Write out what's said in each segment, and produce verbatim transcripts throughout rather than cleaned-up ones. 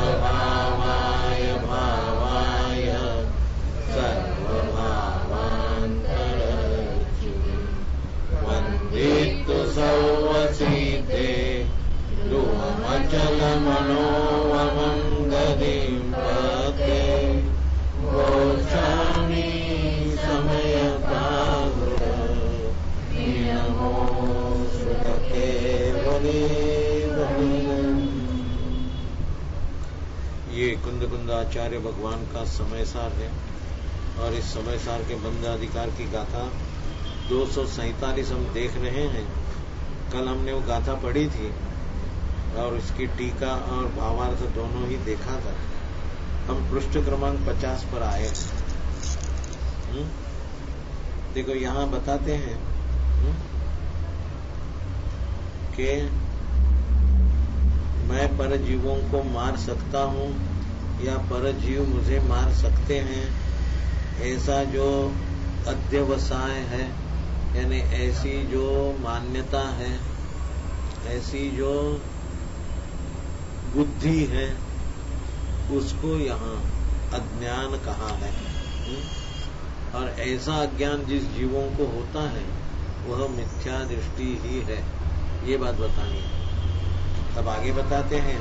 स्वभावाय भावाय सर्वभावान्तरच्युते वन्दितु सर्वसीते ध्रुवमचलमनोवमं गतिं पते गोचामि समयकाग्र नियमो सुखकेवले। ये कुंद कुंदाचार्य भगवान का समय सार है और इस समय सार के बंद अधिकार की गाथा दो सौ सैतालीस हम देख रहे हैं। कल हमने वो गाथा पढ़ी थी और उसकी टीका और भावार्थ दोनों ही देखा था। हम पृष्ठ क्रमांक पचास पर आए। हुँ? देखो यहाँ बताते हैं कि मैं परजीवों को मार सकता हूँ या परजीव मुझे मार सकते हैं, ऐसा जो अध्यवसाय है यानी ऐसी जो मान्यता है, ऐसी जो बुद्धि है, उसको यहाँ अज्ञान कहा है। और ऐसा अज्ञान जिस जीवों को होता है वह मिथ्या दृष्टि ही है। ये बात बतानी है। अब आगे बताते हैं।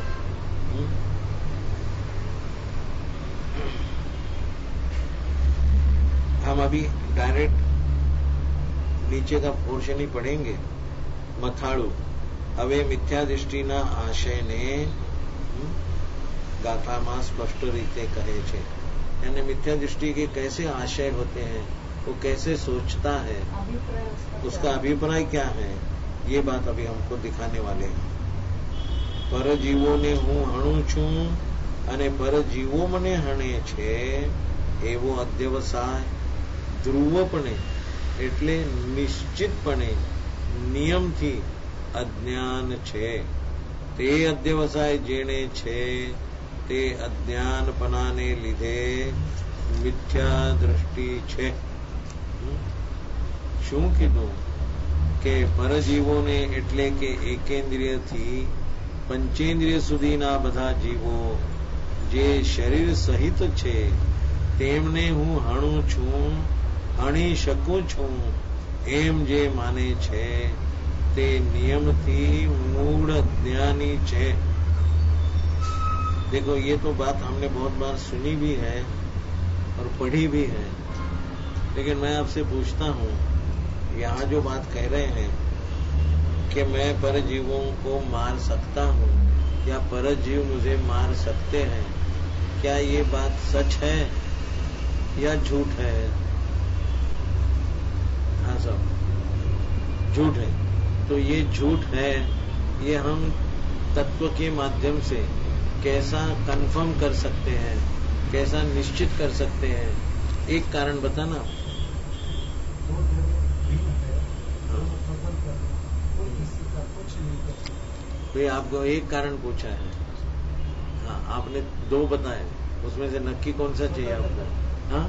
हम अभी डायरेक्ट नीचे का पोर्शन ही पढ़ेंगे। मथाड़ू હવે મિથ્યા દૃષ્ટિના આશયને ગાથામાં સ્પષ્ટ રીતે કહે છે। यानी मिथ्या दृष्टि के कैसे आशय होते हैं, वो कैसे सोचता है, उसका अभिप्राय क्या है, ये बात अभी हमको दिखाने वाले हैं। परजीवोने हूँ हणु छू અને પરજીવો મને હણે છે એવો અધ્યવસાય ધ્રુવપણે એટલે નિશ્ચિતપણે નિયમથી અજ્ઞાન છે। તે અધ્યવસાય જેણે છે તે અજ્ઞાનપણાને લીધે મિથ્યા દૃષ્ટિ છે। શું કીધું કે પરજીવોને એટલે કે એકેન્દ્રિયથી પંચેન્દ્રિય સુધીના બધા જીવો જે શરીર સહિત છે તેમને હું હણું છું, હણી શકું છું એમ જે માને છે તે નિયમથી મૂળ જ્ઞાની છે। देखो ये तो बात हमने बहुत बार सुनी भी है और पढ़ी भी है, लेकिन मैं आपसे पूछता हूँ, यहाँ जो बात कह रहे हैं कि मैं परजीवों को मार सकता हूँ या परजीव मुझे मार सकते हैं, क्या ये बात सच है या झूठ है? हाँ सब झूठ है। तो ये झूठ है, ये हम तत्व के माध्यम से कैसा कंफर्म कर सकते हैं, कैसा निश्चित कर सकते हैं? एक कारण बताना। भाई आपको एक कारण पूछा है, हाँ आपने दो बताए, उसमें से नक्की कौन सा चाहिए आपको? हाँ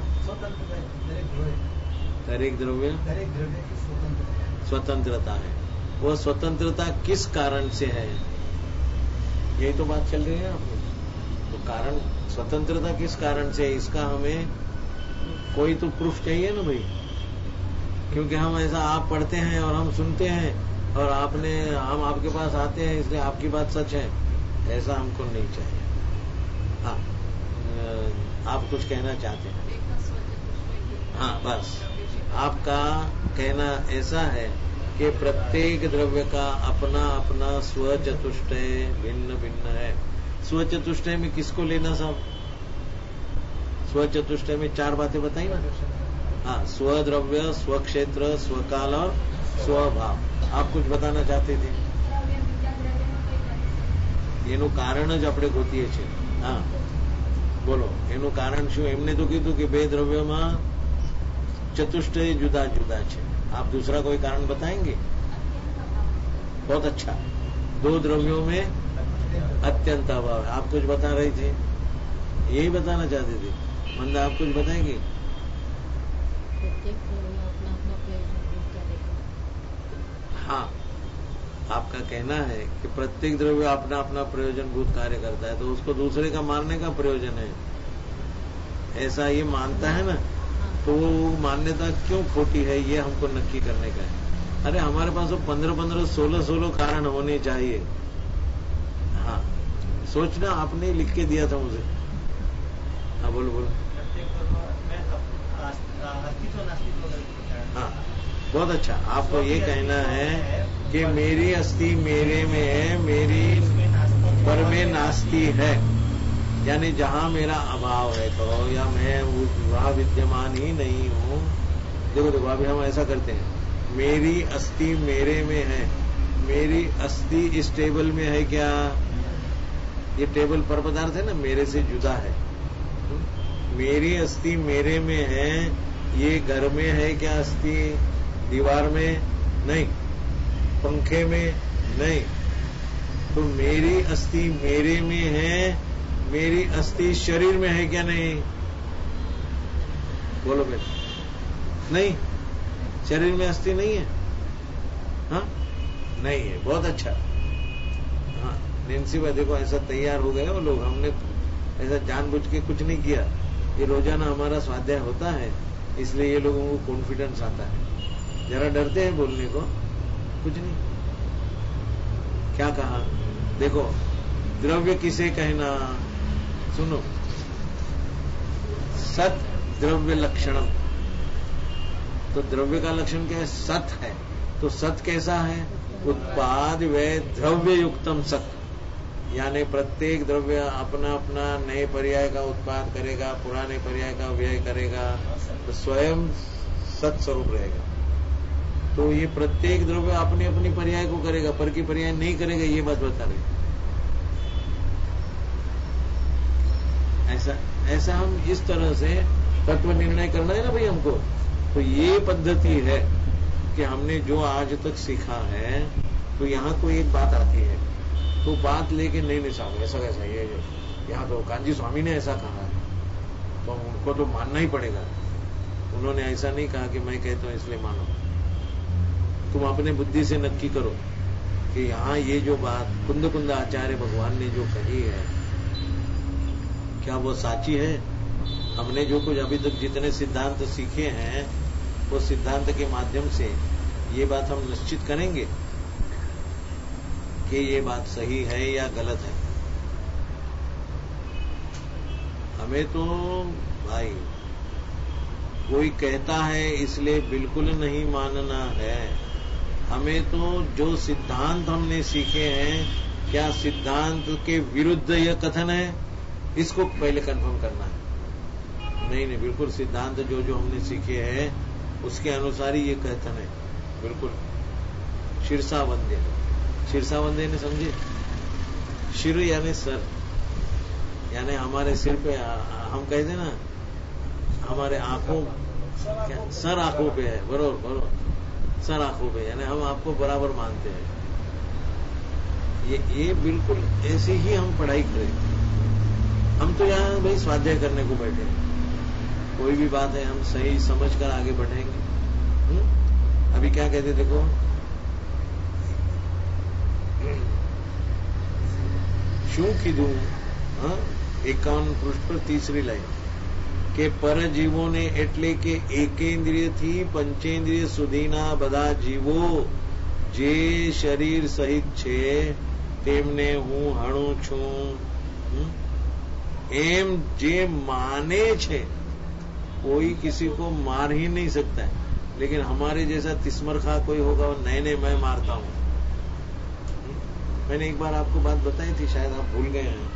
दरेक द्रव्य स्वतंत्रता है। वो स्वतंत्रता किस कारण से है, यही तो बात चल रही है आपको। तो कारण स्वतंत्रता किस कारण से है, इसका हमें कोई तो प्रूफ चाहिए ना भाई, क्योंकि हम ऐसा आप पढ़ते हैं और हम सुनते हैं और आपने हम आपके पास आते हैं इसलिए आपकी बात सच है, ऐसा हमको नहीं चाहिए। हाँ आप कुछ कहना चाहते हैं? हाँ बस आपका कहना ऐसा है कि प्रत्येक द्रव्य का अपना अपना स्वचतुष्टय भिन्न भिन्न है। स्वचतुष्टय में किसको लेना साहब? स्वचतुष्टय में चार बातें बताई ना। हाँ स्वद्रव्य, स्वक्षेत्र, स्वकाल और स्वभाव। आप कुछ बताना चाहते थे? એનું કારણ જ આપણે ગોતીએ છીએ। હા બોલો એનું કારણ શું? એમને તો કીધું કે બે દ્રવ્યોમાં चतुष्टय जुदा जुदा है। आप दूसरा कोई कारण बताएंगे? बहुत अच्छा। दो द्रव्यों में अत्यंत अभाव है। आप कुछ बता रहे थे, यही बताना चाहते थे। मंदा आप कुछ बताएंगे? हाँ आपका कहना है कि प्रत्येक द्रव्य अपना अपना प्रयोजनभूत कार्य करता है, तो उसको दूसरे का मारने का प्रयोजन है, ऐसा ये मानता है ना, तो वो मान्यता क्यों खोटी है, ये हमको नक्की करने का है। अरे हमारे पास वो पंद्रह पंद्रह सोलह सोलह कारण होने चाहिए। हाँ, सोचना, आपने लिख के दिया था मुझे। हाँ बोलो बोलो। हाँ बहुत अच्छा। आपको ये कहना है कि मेरी अस्थि मेरे में है, मेरी पर में नास्ति है, यानी जहां मेरा अभाव है तो, या मैं वहां विद्यमान ही नहीं हूं। देखो देखो अभी हम ऐसा करते हैं, मेरी अस्थि मेरे में है, मेरी अस्थि इस टेबल में है क्या, ये टेबल पर पदार्थ है ना, मेरे से जुदा है। मेरी अस्थि मेरे में है, ये घर में है क्या अस्थि, दीवार में नहीं, पंखे में नहीं, तो मेरी अस्थि मेरे में है, मेरी अस्थि शरीर में है क्या नहीं, बोलो बेटा। नहीं, शरीर में अस्थि नहीं है। हाँ नहीं है, बहुत अच्छा। हाँ नेंसी भाई देखो ऐसा तैयार हो गए वो लोग, हमने ऐसा जानबूझ के कुछ नहीं किया, ये रोजाना हमारा स्वाध्याय होता है, इसलिए ये लोगों को कॉन्फिडेंस आता है। जरा डरते हैं बोलने को, कुछ नहीं। क्या कहा देखो, द्रव्य किसे कहना, सुनो, सत द्रव्य लक्षणम, तो द्रव्य का लक्षण क्या है, सत है। तो सत कैसा है, उत्पाद व द्रव्य युक्तम सत, यानी प्रत्येक द्रव्य अपना अपना नए पर्याय का उत्पाद करेगा, पुराने पर्याय का व्यय करेगा, तो स्वयं सत स्वरूप रहेगा। तो ये प्रत्येक द्रव्य अपनी अपनी पर्याय को करेगा, पर की पर्याय नहीं करेगा, ये बात बता रहे। ऐसा ऐसा हम इस तरह से तत्व निर्णय करना है ना भाई हमको, तो ये पद्धति है कि हमने जो आज तक सीखा है, तो यहाँ कोई एक बात आती है तो बात लेके नहीं नहीं साहब ऐसा कैसा, ये यहाँ तो कांजी स्वामी ने ऐसा कहा है तो उनको तो मानना ही पड़ेगा। उन्होंने ऐसा नहीं कहा कि मैं कहता हूं इसलिए मानो। तुम अपने बुद्धि से नक्की करो कि यहाँ ये जो बात कुंद कुंद आचार्य भगवान ने जो कही है, क्या वो साची है। हमने जो कुछ अभी तक जितने सिद्धांत सीखे हैं, वो सिद्धांत के माध्यम से ये बात हम निश्चित करेंगे कि ये बात सही है या गलत है। हमें तो भाई कोई कहता है इसलिए बिल्कुल नहीं मानना है। हमें तो जो सिद्धांत हमने सीखे हैं, क्या सिद्धांत के विरुद्ध यह कथन है, इसको पहले कंफर्म करना है। नहीं नहीं, बिल्कुल सिद्धांत जो जो हमने सीखे हैं उसके अनुसार ही ये कथन है, बिल्कुल शीर्षा वंद्य। शीर्षा वंद्य ने समझे, शिर यानी सर, यानी हमारे सिर पे हम कहते हैं ना, हमारे आंखों क्या सर आंखों पे है, बरोबर बरोबर सर आंखों पे, यानी हम आपको बराबर मानते हैं। ये ये बिल्कुल ऐसे ही हम पढ़ाई करें। हम तो यहाँ भाई स्वाध्याय करने को बैठे हैं, कोई भी बात है हम सही समझ कर आगे बढ़ेंगे। हुँ? अभी क्या कहते देखो, शू कीधु एकावन पृष्ठ पर तीसरी लाइन के पर जीवो ने एटले के एकेन्द्रिय थी पंचेन्द्रिय सुधीना बधा जीवो जे शरीर सहित छे तेमने हूँ हणु छू एम जे माने छे। कोई किसी को मार ही नहीं सकता है, लेकिन हमारे जैसा तिस्मरखा कोई होगा वो नए नए मैं मारता हूं। मैंने एक बार आपको बात बताई थी, शायद आप भूल गए हैं।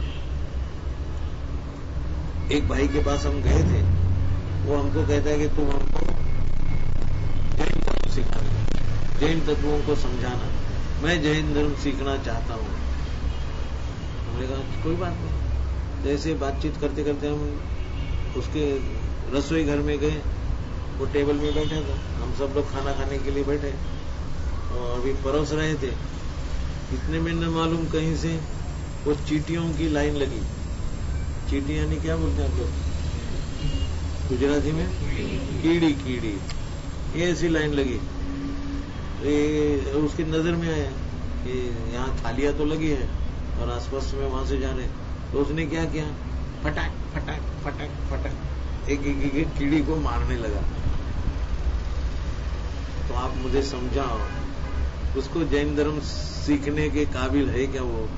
एक भाई के पास हम गए थे, वो हमको कहता है कि तुम हमको जैन धर्म सिखाना, जैन तत्वों को समझाना, मैं जैन धर्म सीखना चाहता हूं। हमने कहा कोई बात नहीं। जैसे बातचीत करते करते हम उसके रसोई घर में गए, वो टेबल में बैठा था, हम सब लोग खाना खाने के लिए बैठे और अभी परोस रहे थे। इतने में न मालूम कहीं से वो चींटियों की लाइन लगी। चींटी यानी क्या बोलते हैं आप लोग गुजराती में? कीड़ी कीड़ी, ये ऐसी लाइन लगी। ये उसकी नजर में आया कि यहाँ थालियां तो लगी है और आसपास में वहां से जा रहे, तो उसने क्या किया, फटाक फटाक फटाक फटाक एक एक, एक, एक कीड़ी को मारने लगा। तो आप मुझे समझाओ, उसको जैन धर्म सीखने के काबिल है क्या वो?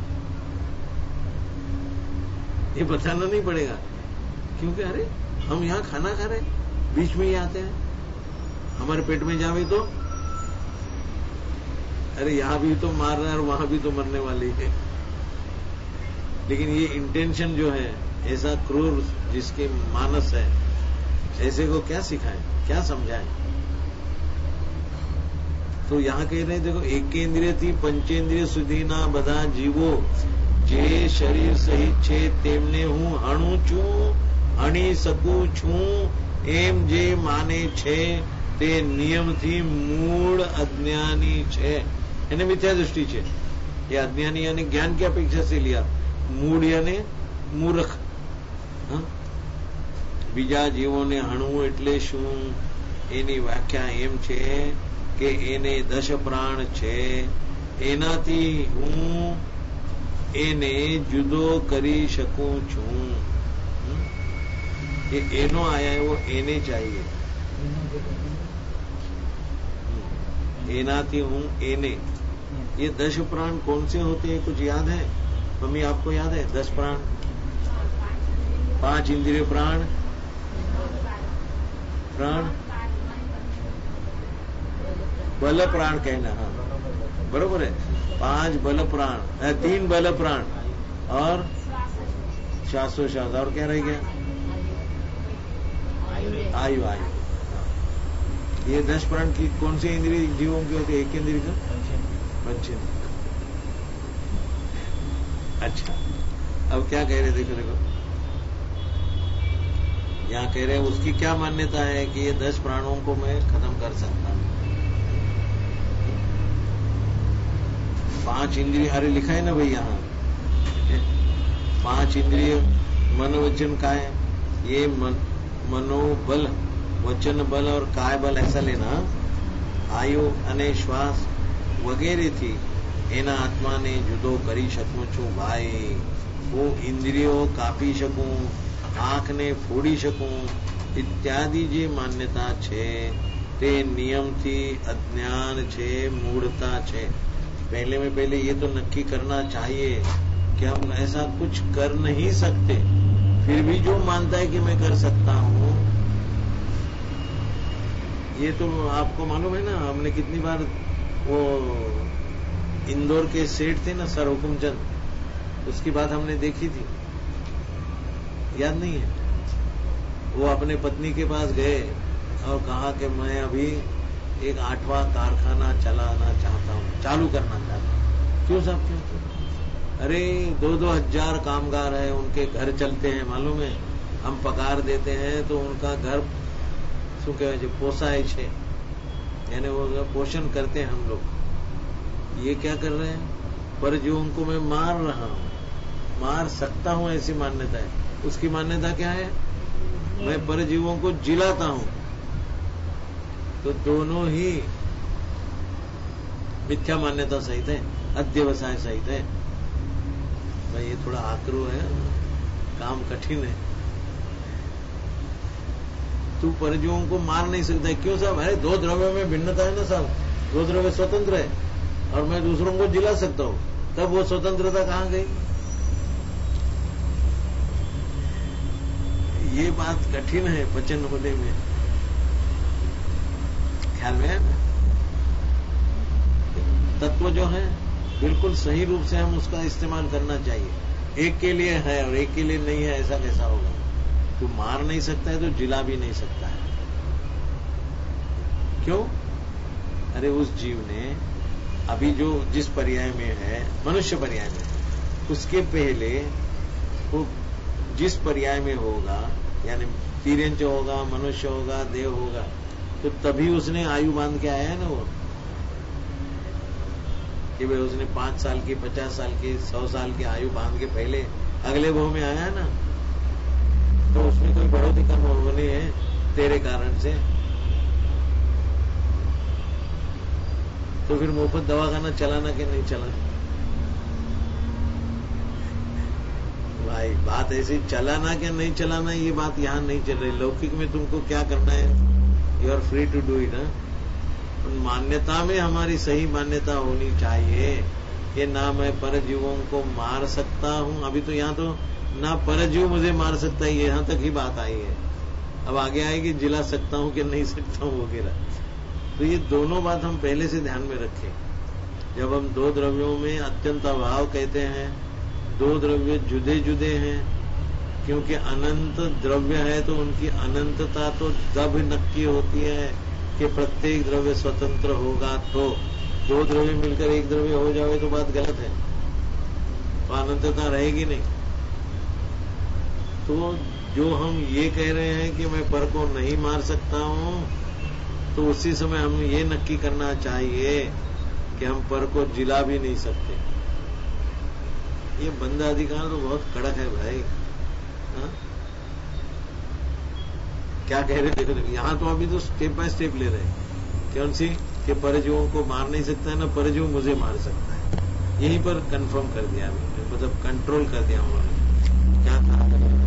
ये बताना नहीं पड़ेगा, क्योंकि अरे हम यहाँ खाना खा रहे, बीच में ही आते हैं, हमारे पेट में जावे तो अरे यहां भी तो मार रहा है और वहां भी तो मरने वाली है। लेकिन ये इंटेंशन जो है, ऐसा क्रूर जिसके मानस है, ऐसे को क्या सिखाए, क्या समझाए? तो यहां कह रहे हैं, देखो, एक इंद्रिय थी पंचेंद्रिय सुधी ना बधा जीवो, जे शरीर सहित छे तेमने हूं हणु छू हणी सकू छू एम जे माने छे તે નિયમથી મૂળ અજ્ઞાની છે, એને મિથ્યા દૃષ્ટિ છે। એ અજ્ઞાની અને જ્ઞાન की अपेक्षा से लिया, મૂળ અને મૂર્ખ। બીજા જીવોને હણવું એટલે શું? એની વ્યાખ્યા એમ છે કે એને દશ પ્રાણ છે, એનાથી હું એને જુદો કરી શકું છું। એ એનો આયા એવો એને चाहिए, एनाती हूं एने। ये दश प्राण कौन से होते हैं, कुछ याद है? मम्मी आपको याद है? दस प्राण, पांच इंद्रिय प्राण, प्राण बल प्राण कहना, हाँ बरोबर है। पांच बल प्राण, तीन बल प्राण और श्वासोश्वास, और क्या रह गया? आयु आयु। ये दस प्राण की कौन सी इंद्रिय जीवों की होती है? एक इंद्रिय का पंचेंद्रिय। अच्छा, अब क्या कह रहे, देखो देखो यहां कह रहे हैं, उसकी क्या मान्यता है कि ये दस प्राणों को मैं खत्म कर सकता हूं। पांच इंद्रिय, अरे लिखा है ना भाई यहां, पांच इंद्रिय मनोवचन का है, ये मन, मनोबल, वचन बल और काय बल ऐसा लेना। आयु અને શ્વાસ વગેરેથી એના આત્માને જુદો કરી શકું છું ભાઈ। હું ઇન્દ્રિયો કાપી શકું, આંખને ફોડી શકું, ઇત્યાદि જે માન્યતા છે તે નિયમથી અજ્ઞાન છે, મૂઢતા છે। पहले में पहले ये तो नक्की करना चाहिए कि हम ऐसा कुछ कर नहीं सकते, फिर भी जो मानता है कि मैं कर सकता हूं, ये तो आपको मालूम है ना। हमने कितनी बार वो इंदौर के सेठ थे ना सर हुकुमचंद, उसकी बात हमने देखी थी, याद नहीं है? वो अपने पत्नी के पास गए और कहा कि मैं अभी एक आठवां कारखाना चलाना चाहता हूं, चालू करना चाहता हूं। क्यों साहब, क्यों? अरे दो दो हजार कामगार है, उनके घर चलते हैं, मालूम है? हम पगार देते हैं तो उनका घर शू कहे जो पोसाय छे, यानी वो पोषण करते हैं हम लोग। ये क्या कर रहे हैं? परजीवों को मैं मार रहा हूं, मार सकता हूं, ऐसी मान्यता है। उसकी मान्यता क्या है? मैं परजीवों को जिलाता हूं। तो दोनों ही मिथ्या मान्यता सहित है, अध्यवसाय सहित है। भाई ये थोड़ा आक्रू है, काम कठिन है। तू परजीवों को मार नहीं सकता है। क्यों साहब? अरे दो द्रव्यों में भिन्नता है ना साहब, दो द्रव्य स्वतंत्र है और मैं दूसरों को जिला सकता हूं, तब वो स्वतंत्रता कहां गई? ये बात कठिन है पचन होने में, ख्याल में। तत्व जो है बिल्कुल सही रूप से हम उसका इस्तेमाल करना चाहिए। एक के लिए है और एक के लिए नहीं है, ऐसा कैसा होगा? तू मार नहीं सकता है तो जिला भी नहीं सकता है। क्यों? अरे उस जीव ने अभी जो जिस पर्याय में है, मनुष्य पर्याय में, उसके पहले वो जिस पर्याय में होगा, यानी तिर्यंच होगा, मनुष्य होगा, देव होगा, तो तभी उसने आयु बांध के आया है ना वो, कि भाई उसने पांच साल की, पचास साल की, सौ साल की आयु बांध के पहले अगले भाव में आया है ना। तो उसमें कोई बढ़ोतरी कम होनी है तेरे कारण से। तो फिर मुफ्त दवाखाना चलाना कि नहीं चलाना? भाई बात ऐसी, चलाना क्या नहीं चलाना ये बात यहां नहीं चल रही। लौकिक में तुमको क्या करना है, you are free to do it. मान्यता में हमारी सही मान्यता होनी चाहिए कि ना मैं परजीवों को मार सकता हूं। अभी तो यहाँ तो ना परजीव मुझे मार सकता है, यहां तक ही बात आई है। अब आगे आएगी जिला सकता हूं कि नहीं सकता हूं वगैरह। तो ये दोनों बात हम पहले से ध्यान में रखें। जब हम दो द्रव्यों में अत्यंत अभाव कहते हैं, दो द्रव्य जुदे जुदे हैं, क्योंकि अनंत द्रव्य है तो उनकी अनंतता तो जब नक्की होती है कि प्रत्येक द्रव्य स्वतंत्र होगा। तो दो द्रव्य मिलकर एक द्रव्य हो जाए तो बात गलत है, तो अनंतता रहेगी नहीं। तो जो हम ये कह रहे हैं कि मैं पर को नहीं मार सकता हूं, तो उसी समय हम ये नक्की करना चाहिए कि हम पर को जिला भी नहीं सकते। ये बंदा अधिकार तो बहुत कड़क है भाई। हा? क्या कह रहे देखो देखो, यहां तो अभी तो स्टेप बाय स्टेप ले रहे हैं। कौन सी कि परजीवों को मार नहीं सकता है ना परजीव मुझे मार सकता है। यहीं पर कंफर्म कर दिया अभी, मतलब कंट्रोल कर दिया उन्होंने। क्या था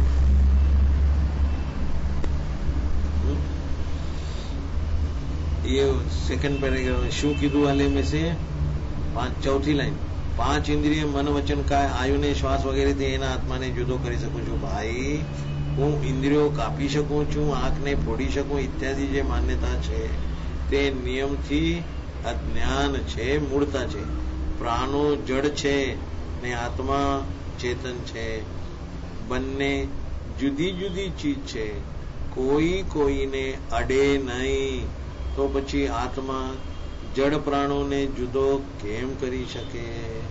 ये सेकंड पैराग्राफ शू कीधु वाले में से पांच चौथी लाइन, પાંચ ઇન્દ્રિય મન વચન કાય આયુને શ્વાસ વગેરેથી એના આત્માને જુદો કરી શકું છું। ભાઈ હું ઇન્દ્રિયો કાપી શકું છું, આંખને ફોડી શકું ઇત્યાદિ જે માન્યતા છે તે નિયમથી અજ્ઞાન છે, મૂળતા છે। પ્રાણો જડ છે ને આત્મા ચેતન છે, બંને જુદી જુદી ચીજ છે, કોઈ કોઈને અડે નહીં। તો પછી આત્મા जड़ प्राणों ने जुदो केम करी सके।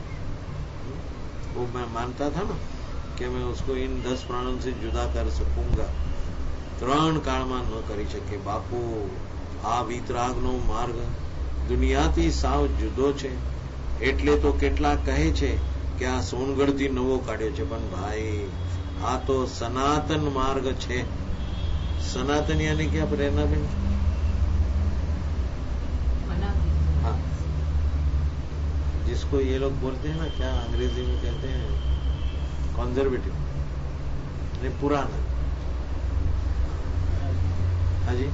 वो मैं मानता था ना कि मैं उसको इन दस प्राणों से जुदा कर सकूंगा, त्रण काल में न करी सके। बापू आ वितरागनो मार्ग दुनियाथी साव जुदो छे, एटले तो केटला कहे छे कि आ सोनगढ़थी नवो काढ्यो छे, पण भाई आ तो सनातन मार्ग छे। सनातन यानी क्या प्रेरणा बेन? जिसको ये लोग बोलते हैं ना, क्या अंग्रेजी में कहते हैं, कंजर्वेटिव नहीं, पुराना। हाँ जी,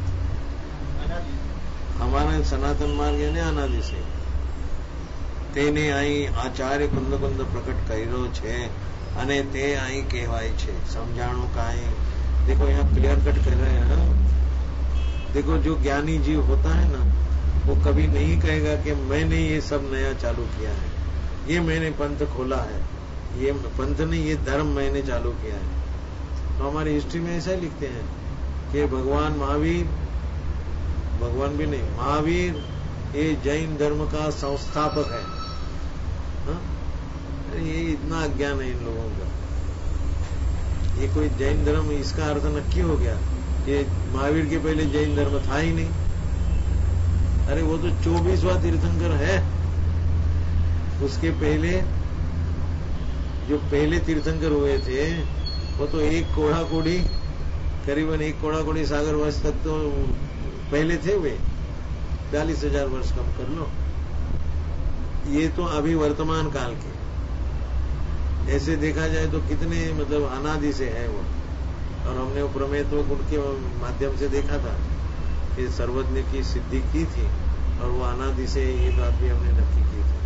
हमारा सनातन मार्ग है ने अनादि से તેને અહીં આચાર્ય કુંદ કુંદ પ્રકટ કર્યો છે અને તે અહીં કહેવાય છે। સમજાણું કાંઈ देखो यहाँ क्लियर कट कर रहे हैं ना। देखो जो ज्ञानी जीव होता है ना, वो कभी नहीं कहेगा कि मैंने ये सब नया चालू किया है, ये मैंने पंथ खोला है, ये पंथ नहीं ये धर्म मैंने चालू किया है। तो हमारी हिस्ट्री में ऐसा लिखते हैं कि भगवान महावीर, भगवान भी नहीं महावीर ये जैन धर्म का संस्थापक है। हा? ये इतना अज्ञान है इन लोगों का। ये कोई जैन धर्म, इसका अर्थ नक्की हो गया कि महावीर के पहले जैन धर्म था ही नहीं। अरे वो तो चौबीसवां तीर्थंकर है, उसके पहले जो पहले तीर्थंकर हुए थे वो तो एक कोड़ा कोड़ी, करीबन एक कोड़ा कोड़ी सागर वर्ष तक तो पहले थे वे, बयालीस हजार वर्ष कम कर लो। ये तो अभी वर्तमान काल के, ऐसे देखा जाए तो कितने मतलब अनादि से है वो। और हमने वो प्रमेयत्व गुण के माध्यम से देखा था कि सर्वज्ञ की सिद्धि की थी और वो अनादि से, ये बात भी हमने नक्की की थी।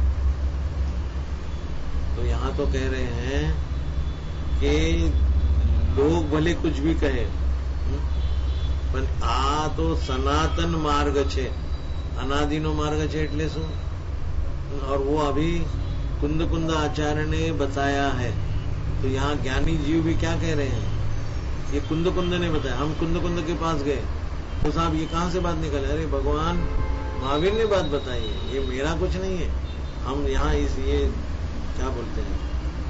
तो यहां तो कह रहे हैं कि लोग भले कुछ भी कहे, पर आ तो सनातन मार्ग छे, अनादिनो मार्ग छे એટલે શું? और वो अभी कुंद कुंद आचार्य ने बताया है। तो यहाँ ज्ञानी जीव भी क्या कह रहे हैं, ये कुंद कुंद ने बताया। हम कुंद कुंद के पास गए तो साहब ये कहां से बात निकले? अरे भगवान महावीर ने बात बताई है, ये मेरा कुछ नहीं है। हम यहाँ इस ये क्या बोलते हैं,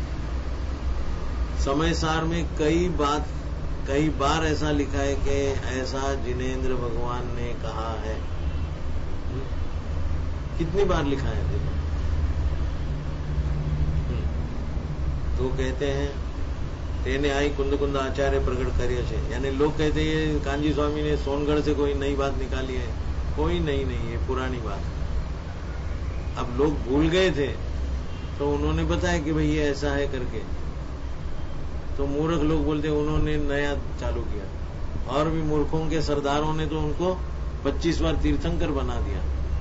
समय सार में कई बात कई बार ऐसा लिखा है कि ऐसा जिनेंद्र भगवान ने कहा है। कितनी बार लिखा है देखो। तो कहते हैं तेने आई कुंद कुंद आचार्य प्रकट કર્યો છે, यानी लोग कहते हैं ये कांजी स्वामी ने सोनगढ़ से कोई नई बात निकाली है। कोई नई नहीं, ये पुरानी बात है। अब लोग भूल गए थे तो उन्होंने बताया कि भाई ये ऐसा है करके, तो मूर्ख लोग बोलते उन्होंने नया चालू किया। और भी मूर्खों के सरदारों ने तो उनको पच्चीस बार तीर्थंकर बना दिया।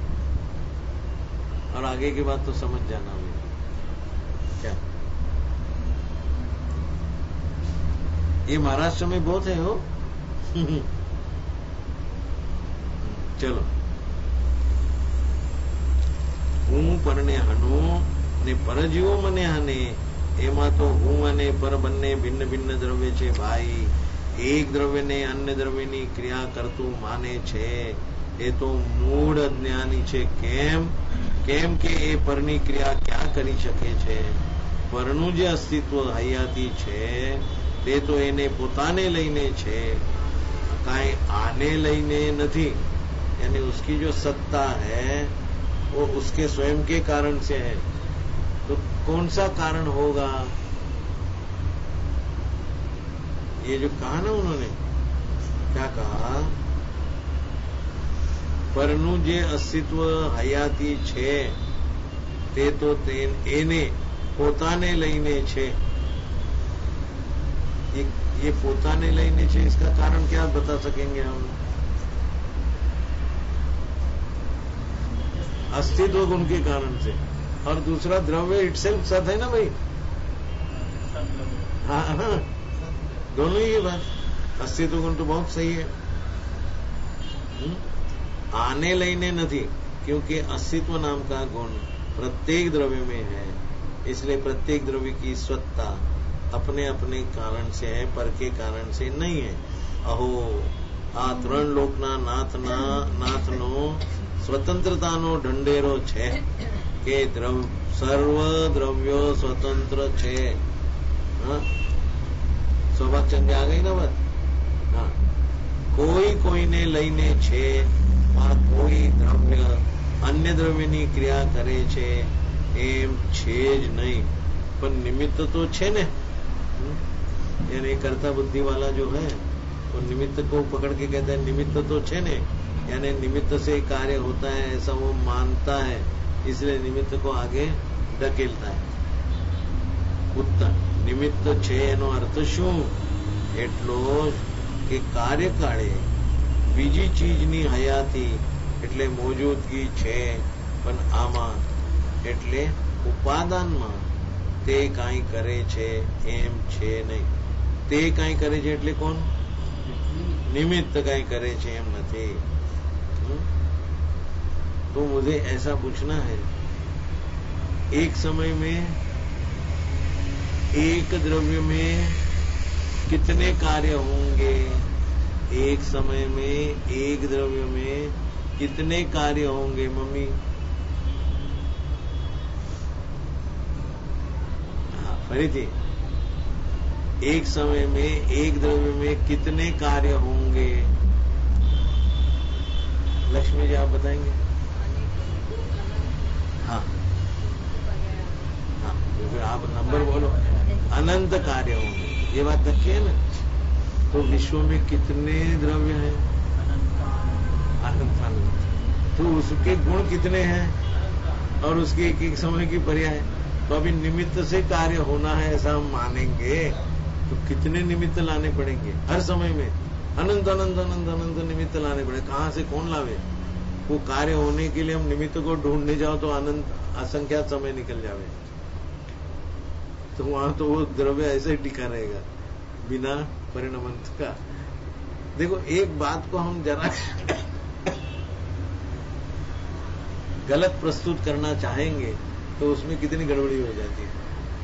और आगे की बात तो समझ जाना भी क्या, ये महाराष्ट्र में बहुत है हो। चलो, હું પરને હનો ને પરજીવો મને હને, એમાં તો હું અને પર બંને ભિન્ન ભિન્ન દ્રવ્ય છે ભાઈ। એક દ્રવ્યને અન્ય દ્રવ્યની ક્રિયા કરતું માને છે એ તો મૂળ અજ્ઞાની છે। કેમ કેમ કે એ પરની ક્રિયા ક્યાં કરી શકે છે? પરનું જે અસ્તિત્વ હયાતી છે તે તો એને પોતાને લઈને છે, કાંઈ આને લઈને નથી। यानी उसकी जो सत्ता है वो उसके स्वयं के कारण से है। तो कौन सा कारण होगा? ये जो कहा ना उन्होंने, क्या कहा? परनु जे अस्तित्व हयाती छे ते तो तेन एने पोताने लईने छे। ये, ये पोताने लईने छे, इसका कारण क्या बता सकेंगे हम? अस्तित्व गुण के कारण से, और दूसरा द्रव्य इटसेल्फ सत है ना भाई। हाँ हाँ, दोनों ही बात। अस्तित्व गुण तो बहुत सही है। हुँ? आने लईने नहीं, क्योंकि अस्तित्व नाम का गुण प्रत्येक द्रव्य में है, इसलिए प्रत्येक द्रव्य की सत्ता अपने अपने कारण से है, पर के कारण से नहीं है। अहो आ त्रण लोकना नाथना नाथनो स्वतंत्रतानो ढंढेरो छे के द्रव सर्व द्रव्यो स्वतंत्र छे। हाँ, स्वभाग चंगे आ गई ना बात। हाँ, कोई कोई ने लईने छे, आ कोई द्रव्य अन्य द्रव्यनी क्रिया करे छे एम छे ज नहीं, पर निमित्त तो छे ने। यानी कर्ता बुद्धि वाला जो है वो निमित्त को पकड़ के कहता है निमित्त तो छे ने, यानी निमित्त से कार्य होता है ऐसा वो मानता है, इसलिए निमित्त को आगे ढकेलता है। उत्तर निमित्त छे एनो अर्थ शू? एटलो के कार्यकाळे बीजी चीजनी हयाती એટલે મોજૂદગી છે, પણ આમાં એટલે ઉપાદાનમાં તે કાંઈ કરે છે એમ છે નહીં। તે કાંઈ કરે છે એટલે કોણ? નિમિત્ત કાંઈ કરે છે એમ નથી। तो मुझे ऐसा पूछना है, एक समय में एक द्रव्य में कितने कार्य होंगे? एक समय में एक द्रव्य में कितने कार्य होंगे मम्मी? हाँ, फरी थी। एक समय में एक द्रव्य में कितने कार्य होंगे? लक्ष्मी जी आप बताएंगे। हाँ हाँ, तो फिर आप नंबर बोलो। अनंत कार्य होंगे, ये बात रखी है ना। तो विश्व में कितने द्रव्य हैं? अनंत अनंत। तो उसके गुण कितने हैं और उसके एक एक समय की पर्याय। तो अभी निमित्त से कार्य होना है ऐसा हम मानेंगे, तो कितने निमित्त लाने पड़ेंगे हर समय में? अनंत अनंत अनंत अनंत निमित्त लाने पड़े। कहां से कौन लावे? वो कार्य होने के लिए हम निमित्त को ढूंढने जाओ तो अनंत असंख्यात समय निकल जावे, तो वहां तो वो द्रव्य ऐसे ही टिका रहेगा बिना परिणमंत का। देखो, एक बात को हम जरा गलत प्रस्तुत करना चाहेंगे तो उसमें कितनी गड़बड़ी हो जाती है।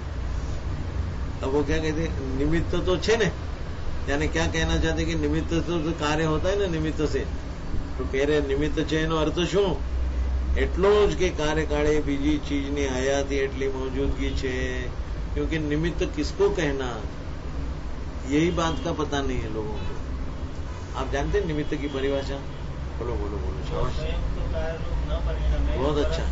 अब वो क्या कहते हैं, निमित्त तो छे ने, यानी क्या कहना चाहते कि निमित्त तो कार्य होता है ना निमित्त से। तो कह रहे निमित्त छे एनो अर्थ शू? एटलो ज के कार्यकाळे बीजी चीजनी हयाती एटली मौजूदगी छे। क्योंकि निमित्त किसको कहना, यही बात का पता नहीं है लोगों को। आप जानते हैं निमित्त की परिभाषा? बोलो बोलो बोलो, शाबाश, बहुत अच्छा,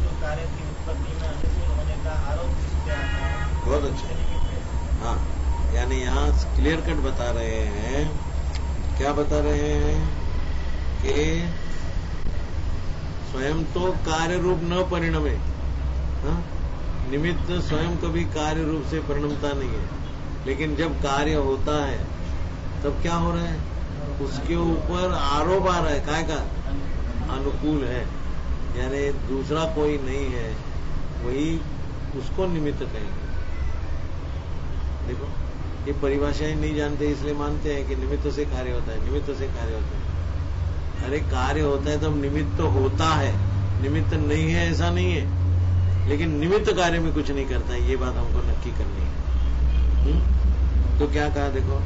बहुत अच्छा। हाँ, यानी यहाँ क्लियर कट बता रहे हैं। क्या बता रहे हैं कि स्वयं तो कार्य रूप न परिणमे, हाँ? निमित्त स्वयं कभी कार्य रूप से परिणमता नहीं है, लेकिन जब कार्य होता है तब क्या हो रहा है, उसके ऊपर आरोप आ रहा है, काय का अनुकूल है, यानी दूसरा कोई नहीं है, वही उसको निमित्त कहेंगे। देखो ये परिभाषाएं नहीं जानते, इसलिए मानते हैं कि निमित्त से कार्य होता है, निमित्त से कार्य होता है। अरे कार्य होता है तब निमित्त तो होता है, निमित्त नहीं है ऐसा नहीं है, लेकिन निमित्त कार्य में कुछ नहीं करता है, ये बात हमको नक्की करनी है। हुँ? तो क्या कहा देखो,